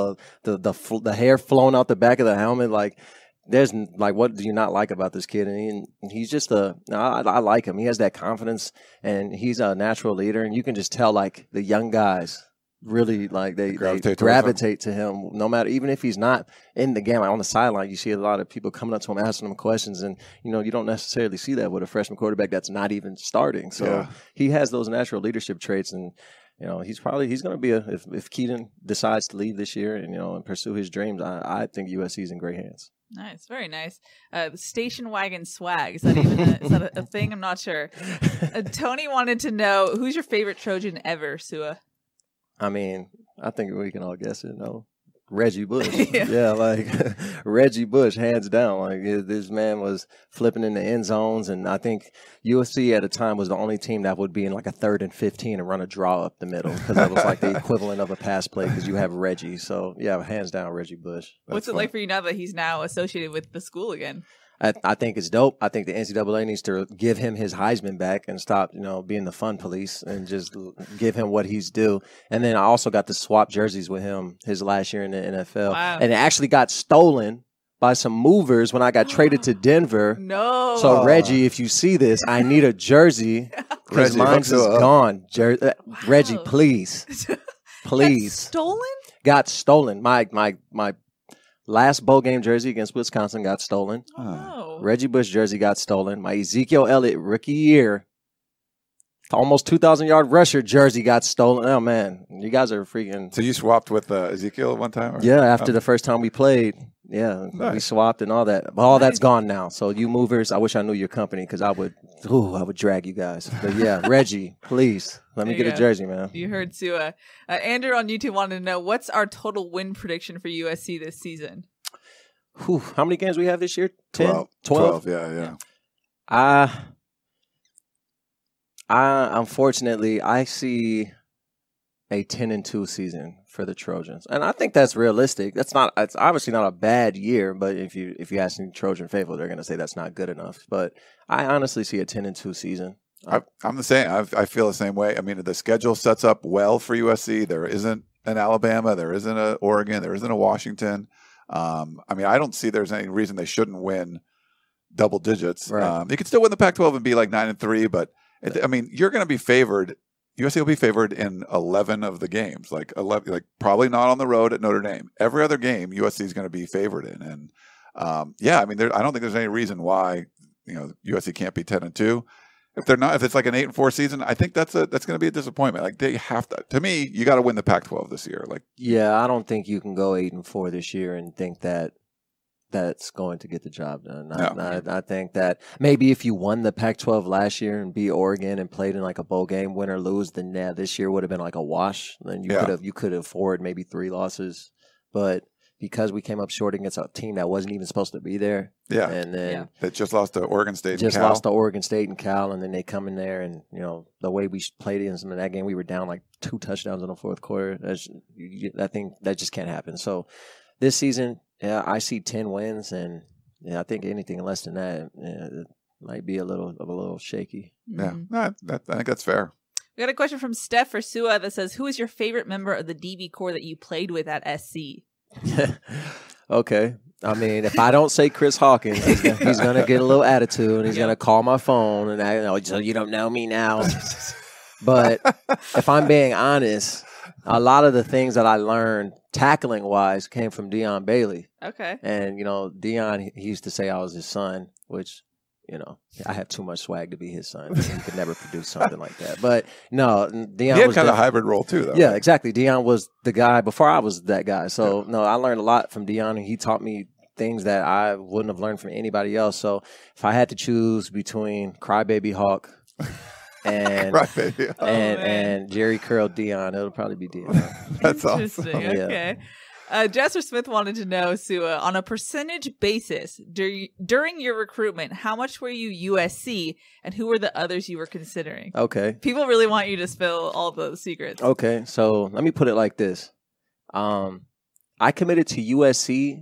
the hair flowing out the back of the helmet. What do you not like about this kid? And he's just I like him. He has that confidence, and he's a natural leader. And you can just tell, the young guys really, they gravitate to him, no matter, even if he's not in the game. On the sideline, you see a lot of people coming up to him, asking him questions. And, you don't necessarily see that with a freshman quarterback that's not even starting. So he has those natural leadership traits. And, he's going to be if Keaton decides to leave this year and pursue his dreams, I think USC is in great hands. Nice, very nice. The station wagon swag, is that a thing? I'm not sure. Tony wanted to know, who's your favorite Trojan ever, Sua? I think we can all guess it. Reggie Bush. Yeah, Reggie Bush, hands down. This man was flipping in the end zones, and I think USC at the time was the only team that would be in a 3rd and 15 and run a draw up the middle, because that was the equivalent of a pass play because you have Reggie. So, yeah, hands down, Reggie Bush. What's it like for you now that he's now associated with the school again? I think it's dope. I think the NCAA needs to give him his Heisman back and stop, being the fun police and just give him what he's due. And then I also got to swap jerseys with him his last year in the NFL. Wow. And it actually got stolen by some movers when I got traded to Denver. No. So, Reggie, if you see this, I need a jersey because mine's is gone. Reggie, please. Please. Got stolen? My last bowl game jersey against Wisconsin got stolen. Oh. Reggie Bush jersey got stolen. My Ezekiel Elliott rookie year, almost 2,000-yard rusher jersey got stolen. Oh, man. You guys are freaking. So you swapped with Ezekiel at one time? Or? Yeah, after the first time we played. Yeah, we swapped and all that. But all that's gone now. So you movers, I wish I knew your company because I would drag you guys. But yeah, Reggie, please, let me get a jersey, man. You heard Sua. Andrew on YouTube wanted to know, what's our total win prediction for USC this season? How many games we have this year? 10? 12? Yeah. I unfortunately, I see a 10-2 season for the Trojans, and I think that's realistic. It's obviously not a bad year, but if you ask any Trojan faithful, they're going to say that's not good enough. But I honestly see a 10-2 season. I'm the same. I feel the same way. The schedule sets up well for USC. There isn't an Alabama, there isn't a Oregon, there isn't a Washington. I don't see there's any reason they shouldn't win double digits. Right. You could still win the Pac-12 and be like 9-3, but I mean, you're going to be favored. USC will be favored in 11 of the games, like 11, like probably not on the road at Notre Dame. Every other game, USC is going to be favored in, and I mean, I don't think there's any reason why USC can't be 10-2. If it's like an 8-4 season, I think that's going to be a disappointment. Like they have to. To me, you got to win the Pac-12 this year. Like, yeah, I don't think you can go 8-4 this year and think that that's going to get the job done. I think that maybe if you won the Pac-12 last year and beat Oregon and played in like a bowl game, win or lose, then this year would have been like a wash. Then you could afford maybe 3 losses, but because we came up short against a team that wasn't even supposed to be there, and then they just lost to Oregon State. Lost to Oregon State and Cal, and then they come in there and the way we played in that game, we were down like 2 touchdowns in the fourth quarter. I think that just can't happen. So this season, I see 10 wins, and I think anything less than that it might be a little shaky. Yeah, I think that's fair. We got a question from Steph or Sua that says, "Who is your favorite member of the DB corps that you played with at SC?" Okay. I mean, if I don't say Chris Hawkins, he's going to get a little attitude, and he's going to call my phone, and so you don't know me now. But if I'm being honest, a lot of the things that I learned tackling-wise came from Deion Bailey. Okay. And, Deion, he used to say I was his son, which, I have too much swag to be his son. He could never produce something like that. But, no, Deion he had kind of a hybrid role, too, though. Yeah, exactly. Deion was the guy before I was that guy. So, no, I learned a lot from Deion, and he taught me things that I wouldn't have learned from anybody else. So, if I had to choose between Crybaby Hawk and and Jerry Curl Deion, it'll probably be Deion. That's interesting. Awesome. Okay. Jasper Smith wanted to know, Sua, on a percentage basis, during your recruitment, how much were you USC, and who were the others you were considering? Okay. People really want you to spill all the secrets. Okay, so let me put it like this. I committed to USC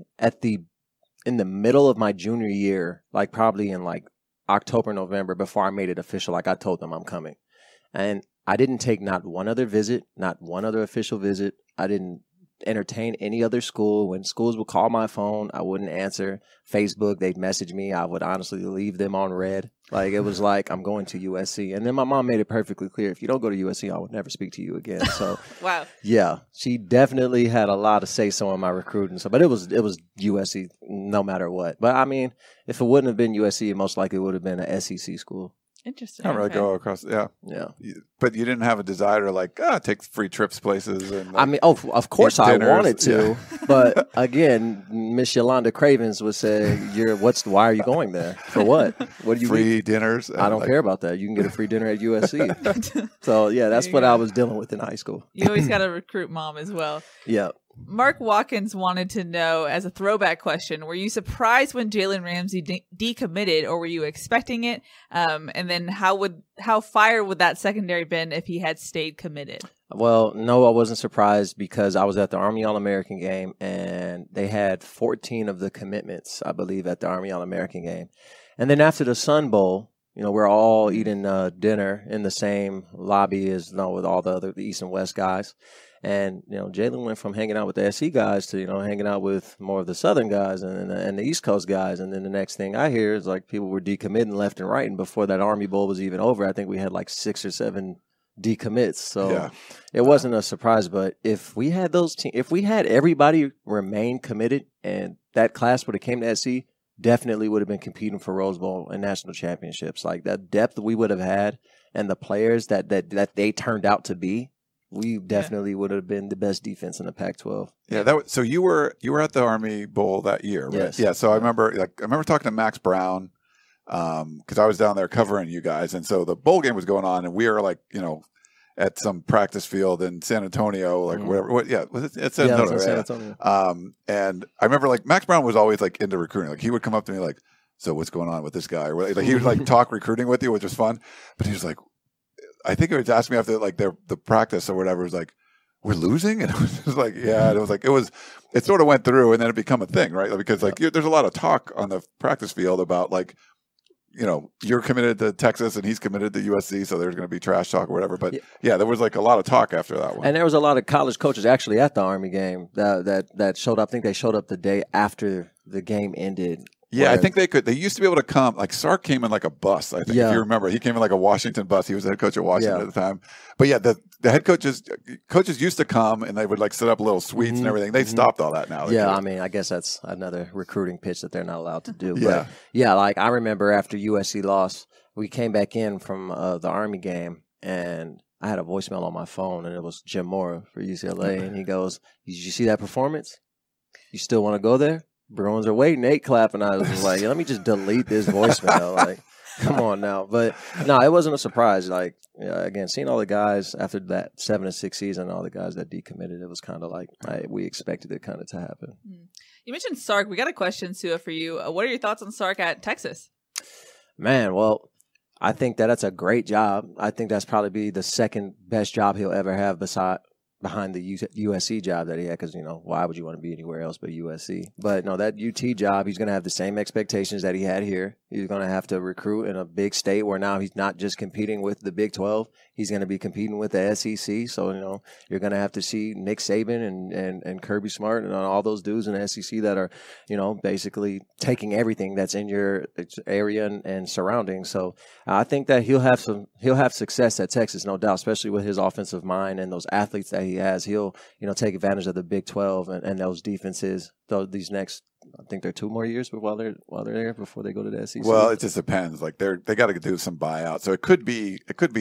in the middle of my junior year, like probably in like October, November, before I made it official. Like I told them I'm coming. And I didn't take not one other visit, not one other official visit. I didn't entertain any other school. When schools would call my phone, I wouldn't answer. Facebook, they'd message me. I would honestly leave them on red. Like it was like, I'm going to USC. And then my mom made it perfectly clear, if you don't go to USC, I would never speak to you again. So wow. Yeah, she definitely had a lot to say so in my recruiting. So, but it was USC no matter what. But I mean, if it wouldn't have been USC, it most likely would have been an SEC school. Interesting. Not really go across. Yeah. But you didn't have a desire to like take free trips places. And like, I mean, of course I wanted to, but again, Miss Yolanda Cravens would say, why are you going there? For what? What do you free dinners? I don't care about that. You can get a free dinner at USC. So yeah, that's what I was dealing with in high school. You always got to recruit mom as well. Yeah. Mark Watkins wanted to know, as a throwback question, were you surprised when Jalen Ramsey decommitted, or were you expecting it? And then how fire would that secondary been if he had stayed committed? Well, no, I wasn't surprised because I was at the Army All-American game, and they had 14 of the commitments, I believe, at the Army All-American game. And then after the Sun Bowl, we're all eating dinner in the same lobby as with all the East and West guys. And, Jalen went from hanging out with the SC guys to, hanging out with more of the Southern guys and the East Coast guys. And then the next thing I hear is like people were decommitting left and right. And before that Army Bowl was even over, I think we had like 6 or 7 decommits. So it wasn't a surprise. But if we had if we had everybody remain committed and that class would have came to SC, definitely would have been competing for Rose Bowl and national championships. Like that depth we would have had and the players that they turned out to be. We definitely would have been the best defense in the Pac-12. Yeah, so you were at the Army Bowl that year, right? Yes. Yeah. So I remember talking to Max Brown because I was down there covering you guys, and so the bowl game was going on, and we were like, at some practice field in San Antonio, like whatever. It's San Antonio. San Antonio. And I remember like Max Brown was always like into recruiting. Like he would come up to me like, "So what's going on with this guy?" Or like he would like talk recruiting with you, which was fun. But he was like, I think it was asking me after like the practice or whatever. It was like, we're losing, and it was just like, yeah. And it sort of went through, and then it became a thing, right? Because like there's a lot of talk on the practice field about like, you're committed to Texas and he's committed to USC, so there's going to be trash talk or whatever. But yeah, there was like a lot of talk after that one. And there was a lot of college coaches actually at the Army game that showed up. I think they showed up the day after the game ended. Yeah, I where- think they could. They used to be able to come. Like Sark came in like a bus. I think if Yeah. you remember, he came in like a Washington bus. He was the head coach at Washington Yeah. at the time. But yeah, the head coaches used to come and they would like set up little suites and everything. They've stopped all that now. They Yeah, could- I mean, I guess that's another recruiting pitch that they're not allowed to do. Yeah. But yeah, like I remember after USC lost, we came back in from the Army game, and I had a voicemail on my phone, and it was Jim Mora for UCLA, and he goes, "Did you see that performance? You still want to go there? Bruins are waiting." 8 clap, and I was just like, "Let me just delete this voicemail." Like, come on now. But no, it wasn't a surprise. Like, again, seeing all the guys after that 7-6 season, all the guys that decommitted, it was kind of like we expected it kind of to happen. You mentioned Sark. We got a question, Sua, for you. What are your thoughts on Sark at Texas? Man, well, I think that's a great job. I think that's probably be the second best job he'll ever have behind the USC job that he had, because, why would you want to be anywhere else but USC? But no, that UT job, he's going to have the same expectations that he had here. He's going to have to recruit in a big state where now he's not just competing with the Big 12. He's going to be competing with the SEC. So, you're going to have to see Nick Saban and Kirby Smart and all those dudes in the SEC that are, basically taking everything that's in your area and surroundings. So I think that he'll have success at Texas, no doubt, especially with his offensive mind and those athletes that he has. He'll, take advantage of the Big 12 and those defenses. Though these next, I think they're 2 more years while they're there before they go to the SEC. Well, it just depends. Like they got to do some buyout, so it could be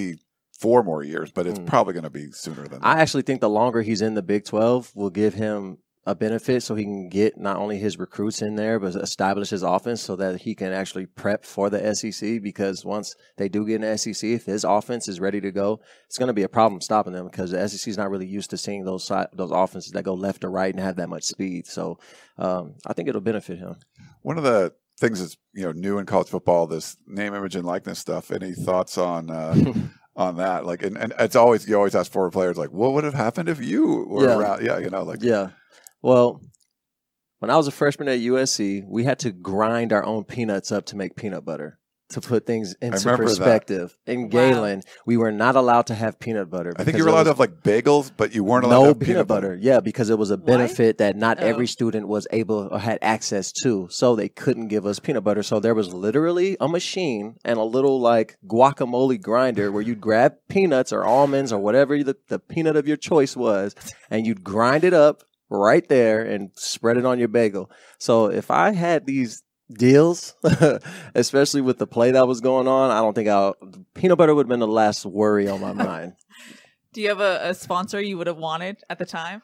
4 more years, but it's probably going to be sooner than that. I actually think the longer he's in the Big 12 will give him a benefit, so he can get not only his recruits in there, but establish his offense so that he can actually prep for the SEC. Because once they do get in the SEC, if his offense is ready to go, it's going to be a problem stopping them, because the SEC is not really used to seeing those offenses that go left to right and have that much speed. So I think it'll benefit him. One of the things that's new in college football, this name, image, and likeness stuff. Any thoughts on on that? Like, and it's always, you always ask forward players, like, what would have happened if you were around? Yeah, Yeah. Well, when I was a freshman at USC, we had to grind our own peanuts up to make peanut butter, to put things into perspective. In Galen, we were not allowed to have peanut butter. I think you were allowed to have like bagels, but you weren't allowed to have peanut butter. Yeah, because it was a benefit that not every student was able or had access to. So they couldn't give us peanut butter. So there was literally a machine and a little like guacamole grinder where you'd grab peanuts or almonds or whatever the peanut of your choice was, and you'd grind it up right there and spread it on your bagel. So if I had these deals, especially with the play that was going on, I don't think peanut butter would have been the last worry on my mind. Do you have a sponsor you would have wanted at the time?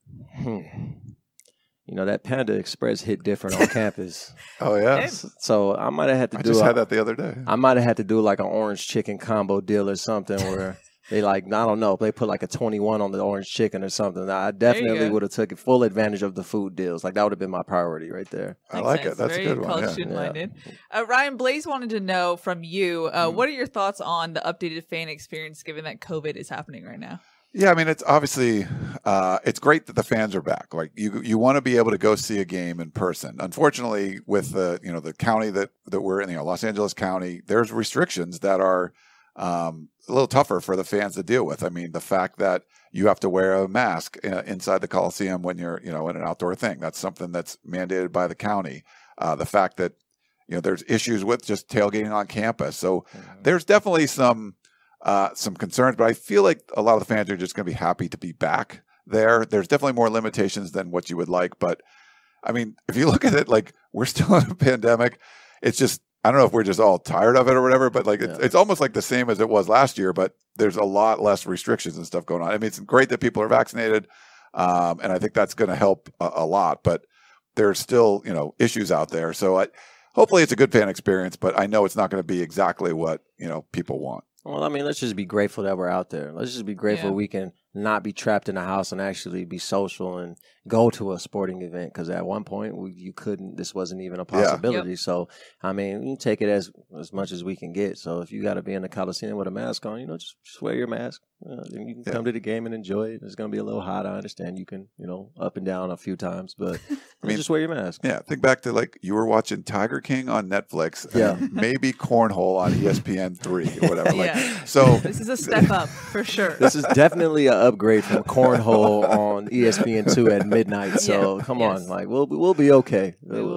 That Panda Express hit different on campus. Oh yeah. So I might have had to do. I just had that the other day. I might have had to do like an orange chicken combo deal or something where they I don't know, they put like a 21 on the orange chicken or something. I definitely would have taken full advantage of the food deals. Like that would have been my priority right there. I like it. That's very a good one. College student-minded. Ryan, Blaze wanted to know from you, what are your thoughts on the updated fan experience given that COVID is happening right now? Yeah, I mean, it's obviously it's great that the fans are back. Like you want to be able to go see a game in person. Unfortunately, with the county that we're in, Los Angeles County, there's restrictions that are a little tougher for the fans to deal with. I mean, the fact that you have to wear a mask inside the Coliseum when you're in an outdoor thing, that's something that's mandated by the county. The fact that there's issues with just tailgating on campus. So there's definitely some concerns, but I feel like a lot of the fans are just going to be happy to be back there. There's definitely more limitations than what you would like, but I mean, if you look at it, like we're still in a pandemic. It's just, I don't know if we're just all tired of it or whatever, but like it's almost like the same as it was last year, but there's a lot less restrictions and stuff going on. I mean, it's great that people are vaccinated, and I think that's going to help a lot, but there's still, issues out there. So hopefully it's a good fan experience, but I know it's not going to be exactly what, people want. Well, I mean, let's just be grateful that we're out there. Let's just be grateful we can not be trapped in a house and actually be social and go to a sporting event. Because at one point you couldn't. This wasn't even a possibility. Yeah. So, I mean, you take it as much as we can get. So if you got to be in the Coliseum with a mask on, just wear your mask. And you can come to the game and enjoy it. It's going to be a little hot. I understand you can, up and down a few times, but just wear your mask. Yeah, think back to like you were watching Tiger King on Netflix, and maybe Cornhole on ESPN3 or whatever. So this is a step up for sure. This is definitely an upgrade from Cornhole on ESPN2 at midnight. So come on, like we'll be okay. We'll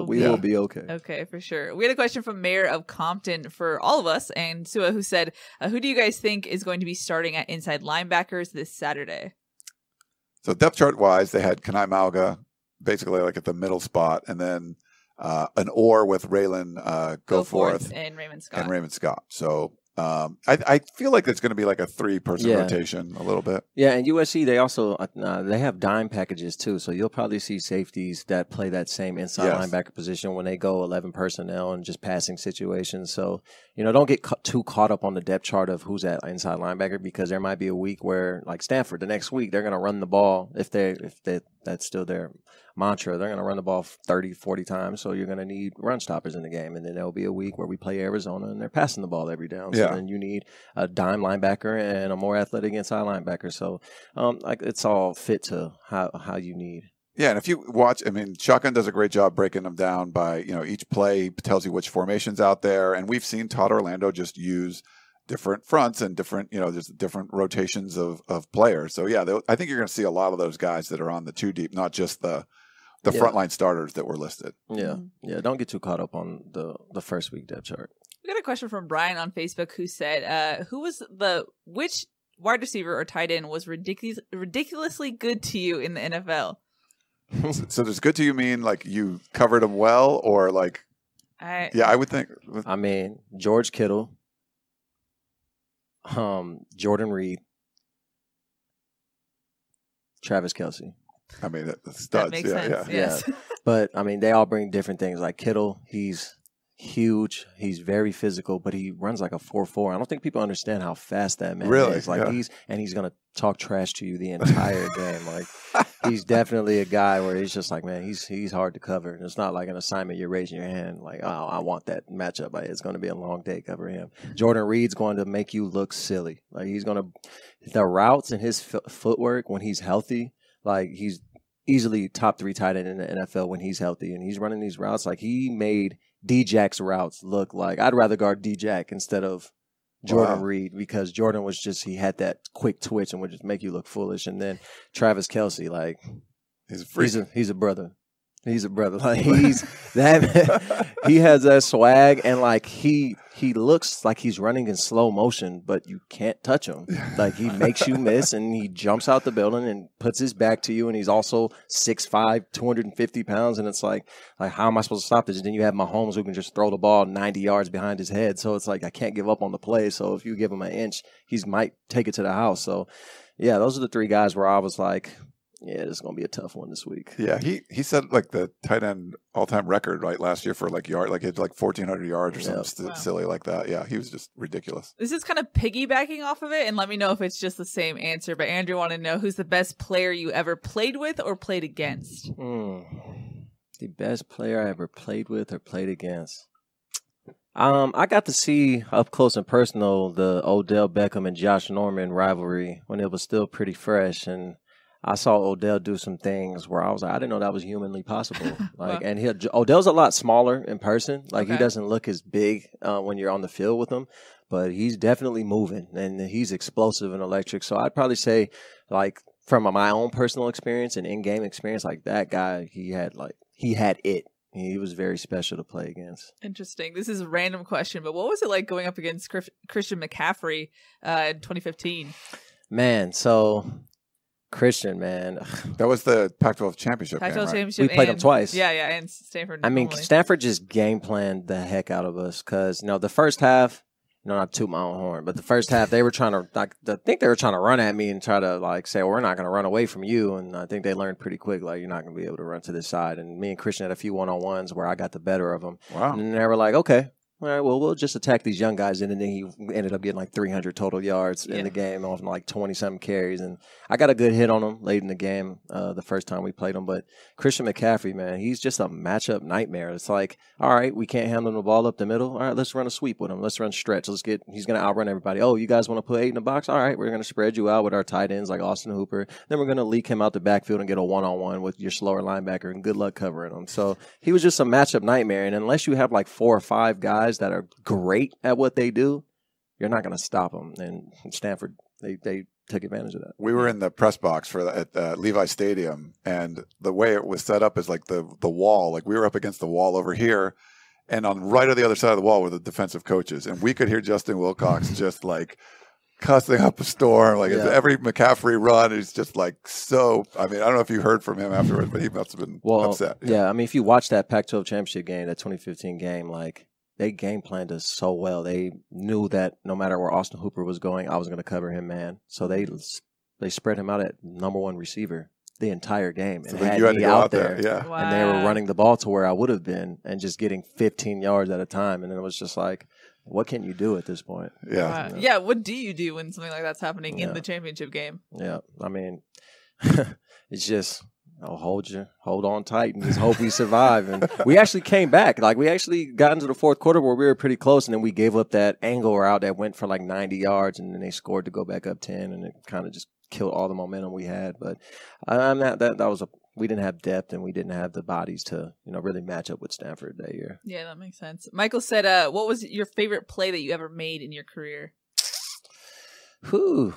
We will be okay. Okay, for sure. We had a question from Mayor of Compton for all of us, and Sua, who said, who do you guys think is going to be starting at inside linebackers this Saturday? So depth chart wise, they had Kanai Mauga basically like at the middle spot, and then an or with Raylan Goforth and Raymond Scott. So I feel like it's going to be like a 3-person rotation a little bit. Yeah, and USC, they also they have dime packages too, so you'll probably see safeties that play that same inside linebacker position when they go 11 personnel and just passing situations. So, don't get too caught up on the depth chart of who's at inside linebacker, because there might be a week where, like Stanford, the next week they're going to run the ball if that's still their mantra. They're going to run the ball 30, 40 times, so you're going to need run stoppers in the game. And then there'll be a week where we play Arizona and they're passing the ball every down. So then you need a dime linebacker and a more athletic inside linebacker. So it's all fit to how you need. Yeah, and if you watch, Shotgun does a great job breaking them down by, each play tells you which formation's out there. And we've seen Todd Orlando just use different fronts and different, there's different rotations of players. So, I think you're going to see a lot of those guys that are on the 2 deep, not just the frontline starters that were listed. Yeah. Yeah. Don't get too caught up on the first week depth chart. We got a question from Brian on Facebook who said, which wide receiver or tight end was ridiculously good to you in the NFL? So does good to you mean like you covered him well, or like, I would think. George Kittle, Jordan Reed, Travis Kelce. Studs. That makes sense. Yes. But they all bring different things. Like Kittle, he's huge. He's very physical, but he runs like a 4.4. I don't think people understand how fast that man is. Like he's gonna talk trash to you the entire game. Like he's definitely a guy where it's just like, man, he's hard to cover. And it's not like an assignment you're raising your hand like, oh, I want that matchup. It's going to be a long day covering him. Jordan Reed's going to make you look silly. Like the routes and his footwork when he's healthy. Like he's easily top 3 tight end in the NFL when he's healthy, and he's running these routes. Like he made D-Jack's routes look like I'd rather guard D-Jack instead of Jordan Reed, because Jordan was he had that quick twitch and would just make you look foolish. And then Travis Kelce, like he's a brother. He's a brother. Like he's that. He has that swag, and like he looks like he's running in slow motion, but you can't touch him. Like he makes you miss, and he jumps out the building and puts his back to you. And he's also 6'5", 250 pounds, and it's like how am I supposed to stop this? And then you have Mahomes who can just throw the ball 90 yards behind his head. So it's like I can't give up on the play. So if you give him an inch, he might take it to the house. So yeah, those are the 3 guys where I was like, yeah, this is going to be a tough one this week. Yeah, he set like the tight end all-time record last year for like yard, like he had like 1,400 yards or something silly like that. Yeah, he was just ridiculous. This is kind of piggybacking off of it, and let me know if it's just the same answer. But Andrew wanted to know who's the best player you ever played with or played against. The best player I ever played with or played against. I got to see up close and personal the Odell Beckham and Josh Norman rivalry when it was still pretty fresh, and I saw Odell do some things where I was like, I didn't know that was humanly possible. And Odell's a lot smaller in person. Like he doesn't look as big when you're on the field with him, but he's definitely moving and he's explosive and electric. So I'd probably say, like from my own personal experience and in-game experience, like that guy, he had it. He was very special to play against. Interesting. This is a random question, but what was it like going up against Christian McCaffrey in 2015? Man, so Christian, man. That was the Pac-12 championship game, right? We played them twice. Yeah, and Stanford. Stanford just game planned the heck out of us because, the first half, not toot my own horn, but the first half they were trying to, I think they were trying to run at me and try to say, well, we're not going to run away from you. And I think they learned pretty quick, you're not going to be able to run to this side. And me and Christian had a few one-on-ones where I got the better of them. Wow. And they were like, okay. All right, well, we'll just attack these young guys. And then he ended up getting 300 total yards in the game off 20-something carries. And I got a good hit on him late in the game the first time we played him. But Christian McCaffrey, man, he's just a matchup nightmare. It's like, all right, we can't handle the ball up the middle. All right, let's run a sweep with him. Let's run stretch. He's going to outrun everybody. Oh, you guys want to put 8 in the box? All right, we're going to spread you out with our tight ends like Austin Hooper. Then we're going to leak him out the backfield and get a one-on-one with your slower linebacker, and good luck covering him. So he was just a matchup nightmare. And unless you have 4 or 5 guys that are great at what they do, you're not going to stop them. And Stanford, they took advantage of that. We were in the press box at Levi Stadium, and the way it was set up is like the wall. Like we were up against the wall over here, and on right on the other side of the wall were the defensive coaches, and we could hear Justin Wilcox just like cussing up a storm. Like every McCaffrey run is just like so. I mean, I don't know if you heard from him afterwards, but he must have been upset. Yeah, I mean, if you watch that Pac-12 championship game, that 2015 game, like they game planned us so well. They knew that no matter where Austin Hooper was going, I was going to cover him, man. So they spread him out at number one receiver the entire game and had me out there. Yeah. Wow. And they were running the ball to where I would have been and just getting 15 yards at a time. And it was just like, what can you do at this point? Yeah. Wow. Yeah. What do you do when something like that's happening in the championship game? Yeah. I mean, it's just hold on tight and just hope we survive. And we actually came back. Like we actually got into the fourth quarter where we were pretty close, and then we gave up that angle route that went for like 90 yards, and then they scored to go back up 10, and it kind of just killed all the momentum we had. But we didn't have depth, and we didn't have the bodies to really match up with Stanford that year. Yeah, that makes sense. Michael said, "What was your favorite play that you ever made in your career?" Whew.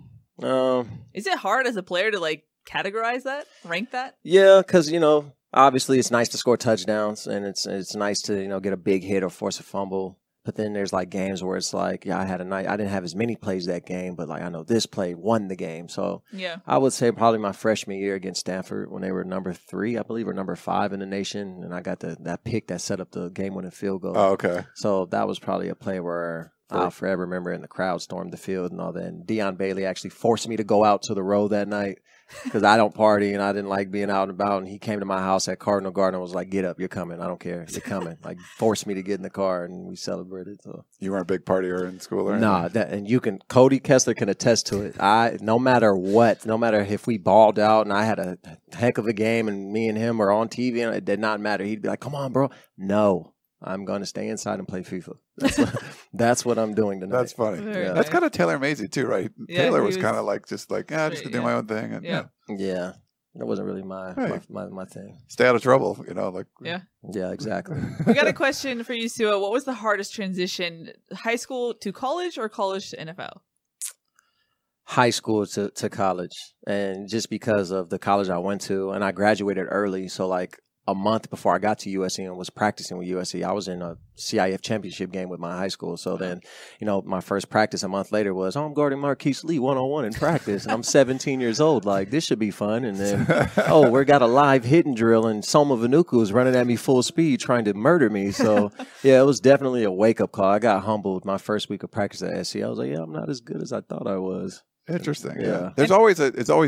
Is it hard as a player to like categorize that, rank that? Yeah, because obviously it's nice to score touchdowns, and it's nice to get a big hit or force a fumble. But then there's like games where it's like, yeah, I had a night. I didn't have as many plays that game, but like I know this play won the game. So yeah, I would say probably my freshman year against Stanford when they were number 3, I believe, or number 5 in the nation, and I got that pick that set up the game-winning field goal. Oh, okay. So that was probably a play where I'll forever remember, and the crowd stormed the field and all that. And Deion Bailey actually forced me to go out to the road that night because I don't party and I didn't like being out and about. And he came to my house at Cardinal Garden and was like, "Get up, you're coming. I don't care, you're coming." Like forced me to get in the car, and we celebrated. So you weren't a big partier in school, or anything? Nah, and Cody Kessler can attest to it. No matter what, no matter if we balled out and I had a heck of a game and me and him were on TV, and it did not matter. He'd be like, "Come on, bro." No. I'm going to stay inside and play FIFA. That's what I'm doing tonight. That's funny. Very That's nice. kind of Taylor Mazie too, right? Yeah, Taylor he was was kind of like just like, just to do my own thing. And, Yeah. Yeah. That wasn't really my thing. stay out of trouble, like. Yeah. Yeah, exactly. We got a question for you, Sua. What was the hardest transition, high school to college or college to NFL? High school to college. And just because of the college I went to, and I graduated early, so like a month before I got to USC and was practicing with USC, I was in a CIF championship game with my high school. So then, my first practice a month later was, I'm guarding Marquise Lee one-on-one in practice. And I'm 17 years old. Like, this should be fun. And then, we got a live hitting drill, and Soma Vanuku is running at me full speed trying to murder me. So, yeah, it was definitely a wake-up call. I got humbled my first week of practice at SC. I was like, I'm not as good as I thought I was. Interesting. Yeah. There's always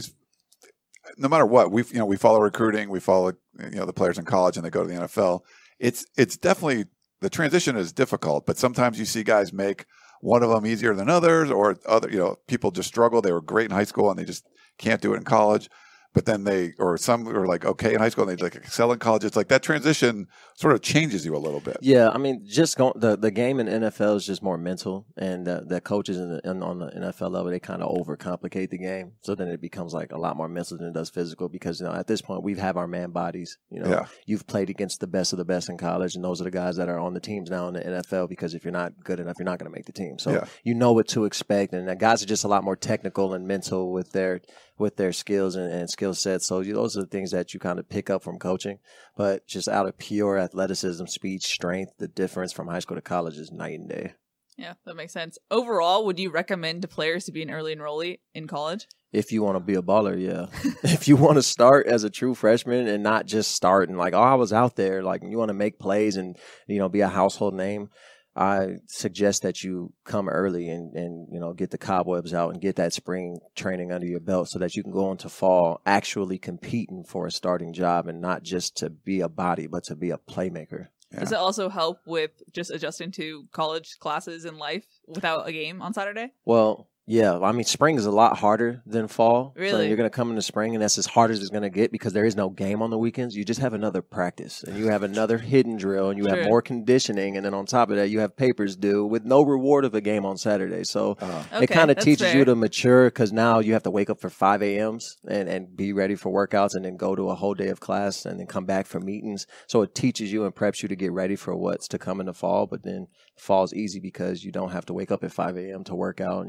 no matter what, we follow recruiting, we follow the players in college and they go to the NFL. It's definitely, the transition is difficult, but sometimes you see guys make one of them easier than others, or people just struggle. They were great in high school and they just can't do it in college. But then some are like okay in high school and they like excel in college. It's like that transition sort of changes you a little bit. Yeah, I mean, just the game in NFL is just more mental, and the coaches on the NFL level, they kind of overcomplicate the game. So then it becomes like a lot more mental than it does physical because at this point we have our man bodies. You've played against the best of the best in college, and those are the guys that are on the teams now in the NFL. Because if you're not good enough, you're not going to make the team. So you know what to expect, and the guys are just a lot more technical and mental with their skills and skill sets. So those are the things that you kind of pick up from coaching. But just out of pure athleticism, speed, strength, the difference from high school to college is night and day. Yeah, that makes sense. Overall, would you recommend to players to be an early enrollee in college? If you want to be a baller, yeah. If you want to start as a true freshman and not just start and like, I was out there, like you want to make plays and, be a household name, I suggest that you come early and get the cobwebs out and get that spring training under your belt so that you can go into fall actually competing for a starting job and not just to be a body, but to be a playmaker. Yeah. Does it also help with just adjusting to college classes and life without a game on Saturday? Well, yeah. I mean, spring is a lot harder than fall. Really? So you're going to come into spring, and that's as hard as it's going to get because there is no game on the weekends. You just have another practice, and you have another hidden drill, and you have more conditioning, and then on top of that, you have papers due with no reward of a game on Saturday. So it kind of teaches you to mature because now you have to wake up for 5 a.m.s and be ready for workouts and then go to a whole day of class and then come back for meetings. So it teaches you and preps you to get ready for what's to come in the fall, but then fall's easy because you don't have to wake up at 5 a.m. to work out, and you're kind of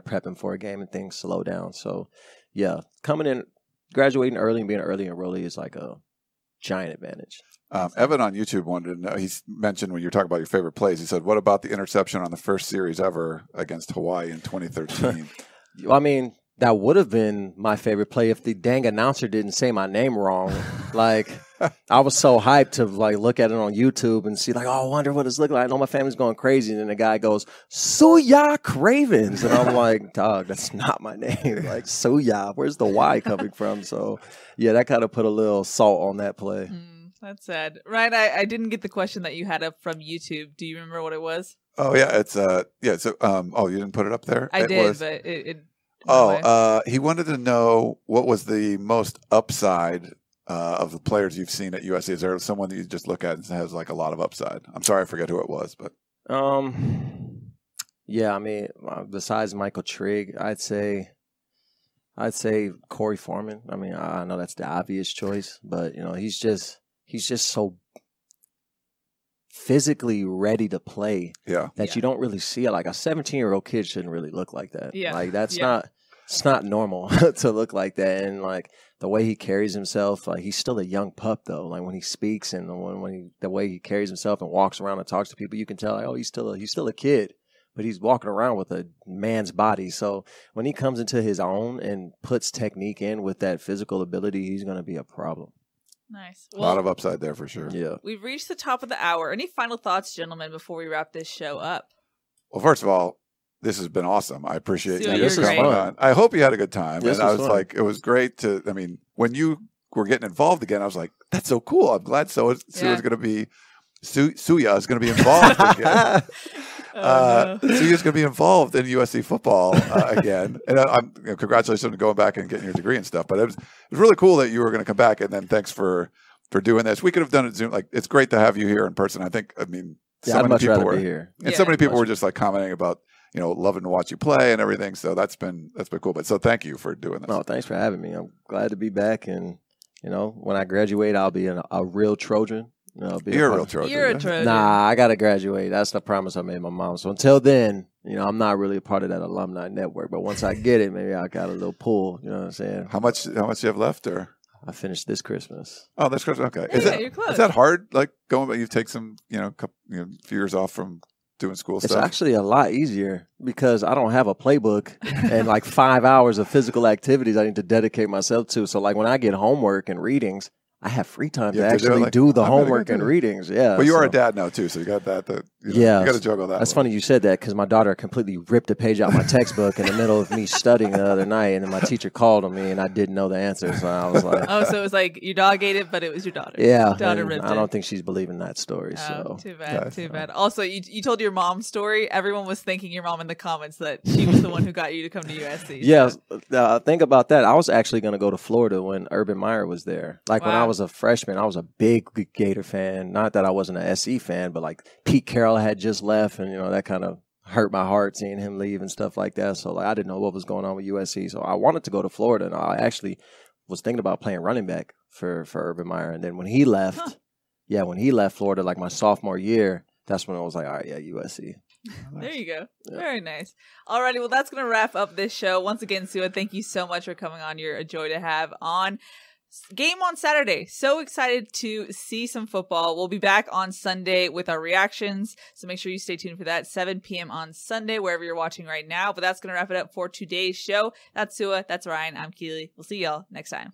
they're prepping for a game and things slow down. So, yeah, coming in, graduating early and being an early enrollee is like a giant advantage. Evan on YouTube wanted to know, he mentioned when you were talking about your favorite plays, he said, what about the interception on the first series ever against Hawaii in 2013? I mean, that would have been my favorite play if the dang announcer didn't say my name wrong. Like, I was so hyped to like look at it on YouTube and see like, oh, I wonder what it's looking like. I know my family's going crazy. And then the guy goes, Suya Cravens. And I'm like, dog, that's not my name. Like, Suya, where's the Y coming from? So, yeah, that kind of put a little salt on that play. That's sad. Ryan, I didn't get the question that you had up from YouTube. Do you remember what it was? Oh, yeah. It's, yeah. So, you didn't put it up there? I did, but it he wanted to know what was the most upside of the players you've seen at USC. Is there someone that you just look at and has like a lot of upside? I'm sorry, I forget who it was, but yeah, I mean, besides Michael Trigg, I'd say Corey Foreman. I mean, I know that's the obvious choice, but you know, he's just so physically ready to play that you don't really see it. Like a 17-year-old kid shouldn't really look like that. Yeah. Like that's it's not normal to look like that. And like the way he carries himself, like he's still a young pup though. Like when he speaks and the way he carries himself and walks around and talks to people, you can tell like, oh, he's still a kid, but he's walking around with a man's body. So when he comes into his own and puts technique in with that physical ability, he's going to be a problem. Nice. Well, a lot of upside there for sure. Yeah. We've reached the top of the hour. Any final thoughts, gentlemen, before we wrap this show up? Well, first of all, this has been awesome. I appreciate you. This is fun. I hope you had a good time. This and I was fun. like, it was great to, I mean, when you were getting involved again, I was like, that's so cool. I'm glad Suya's going to be involved again. Suya's going to be involved in USC football again. And congratulations on going back and getting your degree and stuff. But it was really cool that you were going to come back. And then thanks for doing this. We could have done it Zoom. Like, it's great to have you here in person. I'd much rather be here. And so many people were just like commenting about, you know, loving to watch you play and everything. So that's been cool. But so thank you for doing this. No, thanks for having me. I'm glad to be back. And, you know, when I graduate, I'll be a real Trojan. You know, You're a real Trojan. You're a Trojan. Nah, I got to graduate. That's the promise I made my mom. So until then, you know, I'm not really a part of that alumni network. But once I get it, maybe I got a little pull. You know what I'm saying? How much you have left, or? I finished this Christmas. Oh, this Christmas. Okay. You're close. Is that hard? Like going, but you take some, few years off from doing school stuff. It's actually a lot easier because I don't have a playbook and like 5 hours of physical activities I need to dedicate myself to. So like when I get homework and readings, I have free time to actually do the homework and readings. Yeah. But you are a dad now too, so you got that. You got to juggle that. That's funny you said that because my daughter completely ripped a page out of my textbook in the middle of me studying the other night, and then my teacher called on me, and I didn't know the answer, so I was like, "Oh, so it was like your dog ate it, but it was your daughter." Yeah, daughter ripped I don't think she's believing that story. So too bad. Also, you told your mom's story. Everyone was thanking your mom in the comments that she was the one who got you to come to USC. Yeah, think about that. I was actually going to go to Florida when Urban Meyer was there. Like when I was a freshman, I was a big Gator fan. Not that I wasn't an SC fan, but like Pete Carroll had just left, and that kind of hurt my heart seeing him leave and stuff like that. So like I didn't know what was going on with USC. So I wanted to go to Florida, and I actually was thinking about playing running back for Urban Meyer. And then when he left, when he left Florida, like my sophomore year, that's when I was like, all right, USC. There you go. Yeah. Very nice. Alrighty, well, that's going to wrap up this show. Once again, Suya, thank you so much for coming on. You're a joy to have on. Game on Saturday. So excited to see some football. We'll be back on Sunday with our reactions. So make sure you stay tuned for that. 7 p.m. on Sunday, wherever you're watching right now. But that's going to wrap it up for today's show. That's Suya. That's Ryan. I'm Keely. We'll see y'all next time.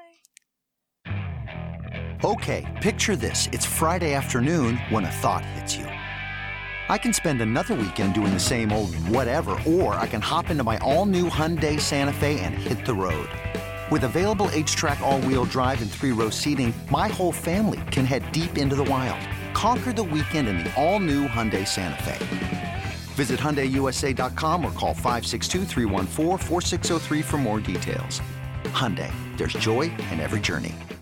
Bye. Okay, picture this. It's Friday afternoon when a thought hits you. I can spend another weekend doing the same old whatever, or I can hop into my all-new Hyundai Santa Fe and hit the road. With available H-Track all-wheel drive and 3-row seating, my whole family can head deep into the wild. Conquer the weekend in the all-new Hyundai Santa Fe. Visit HyundaiUSA.com or call 562-314-4603 for more details. Hyundai, there's joy in every journey.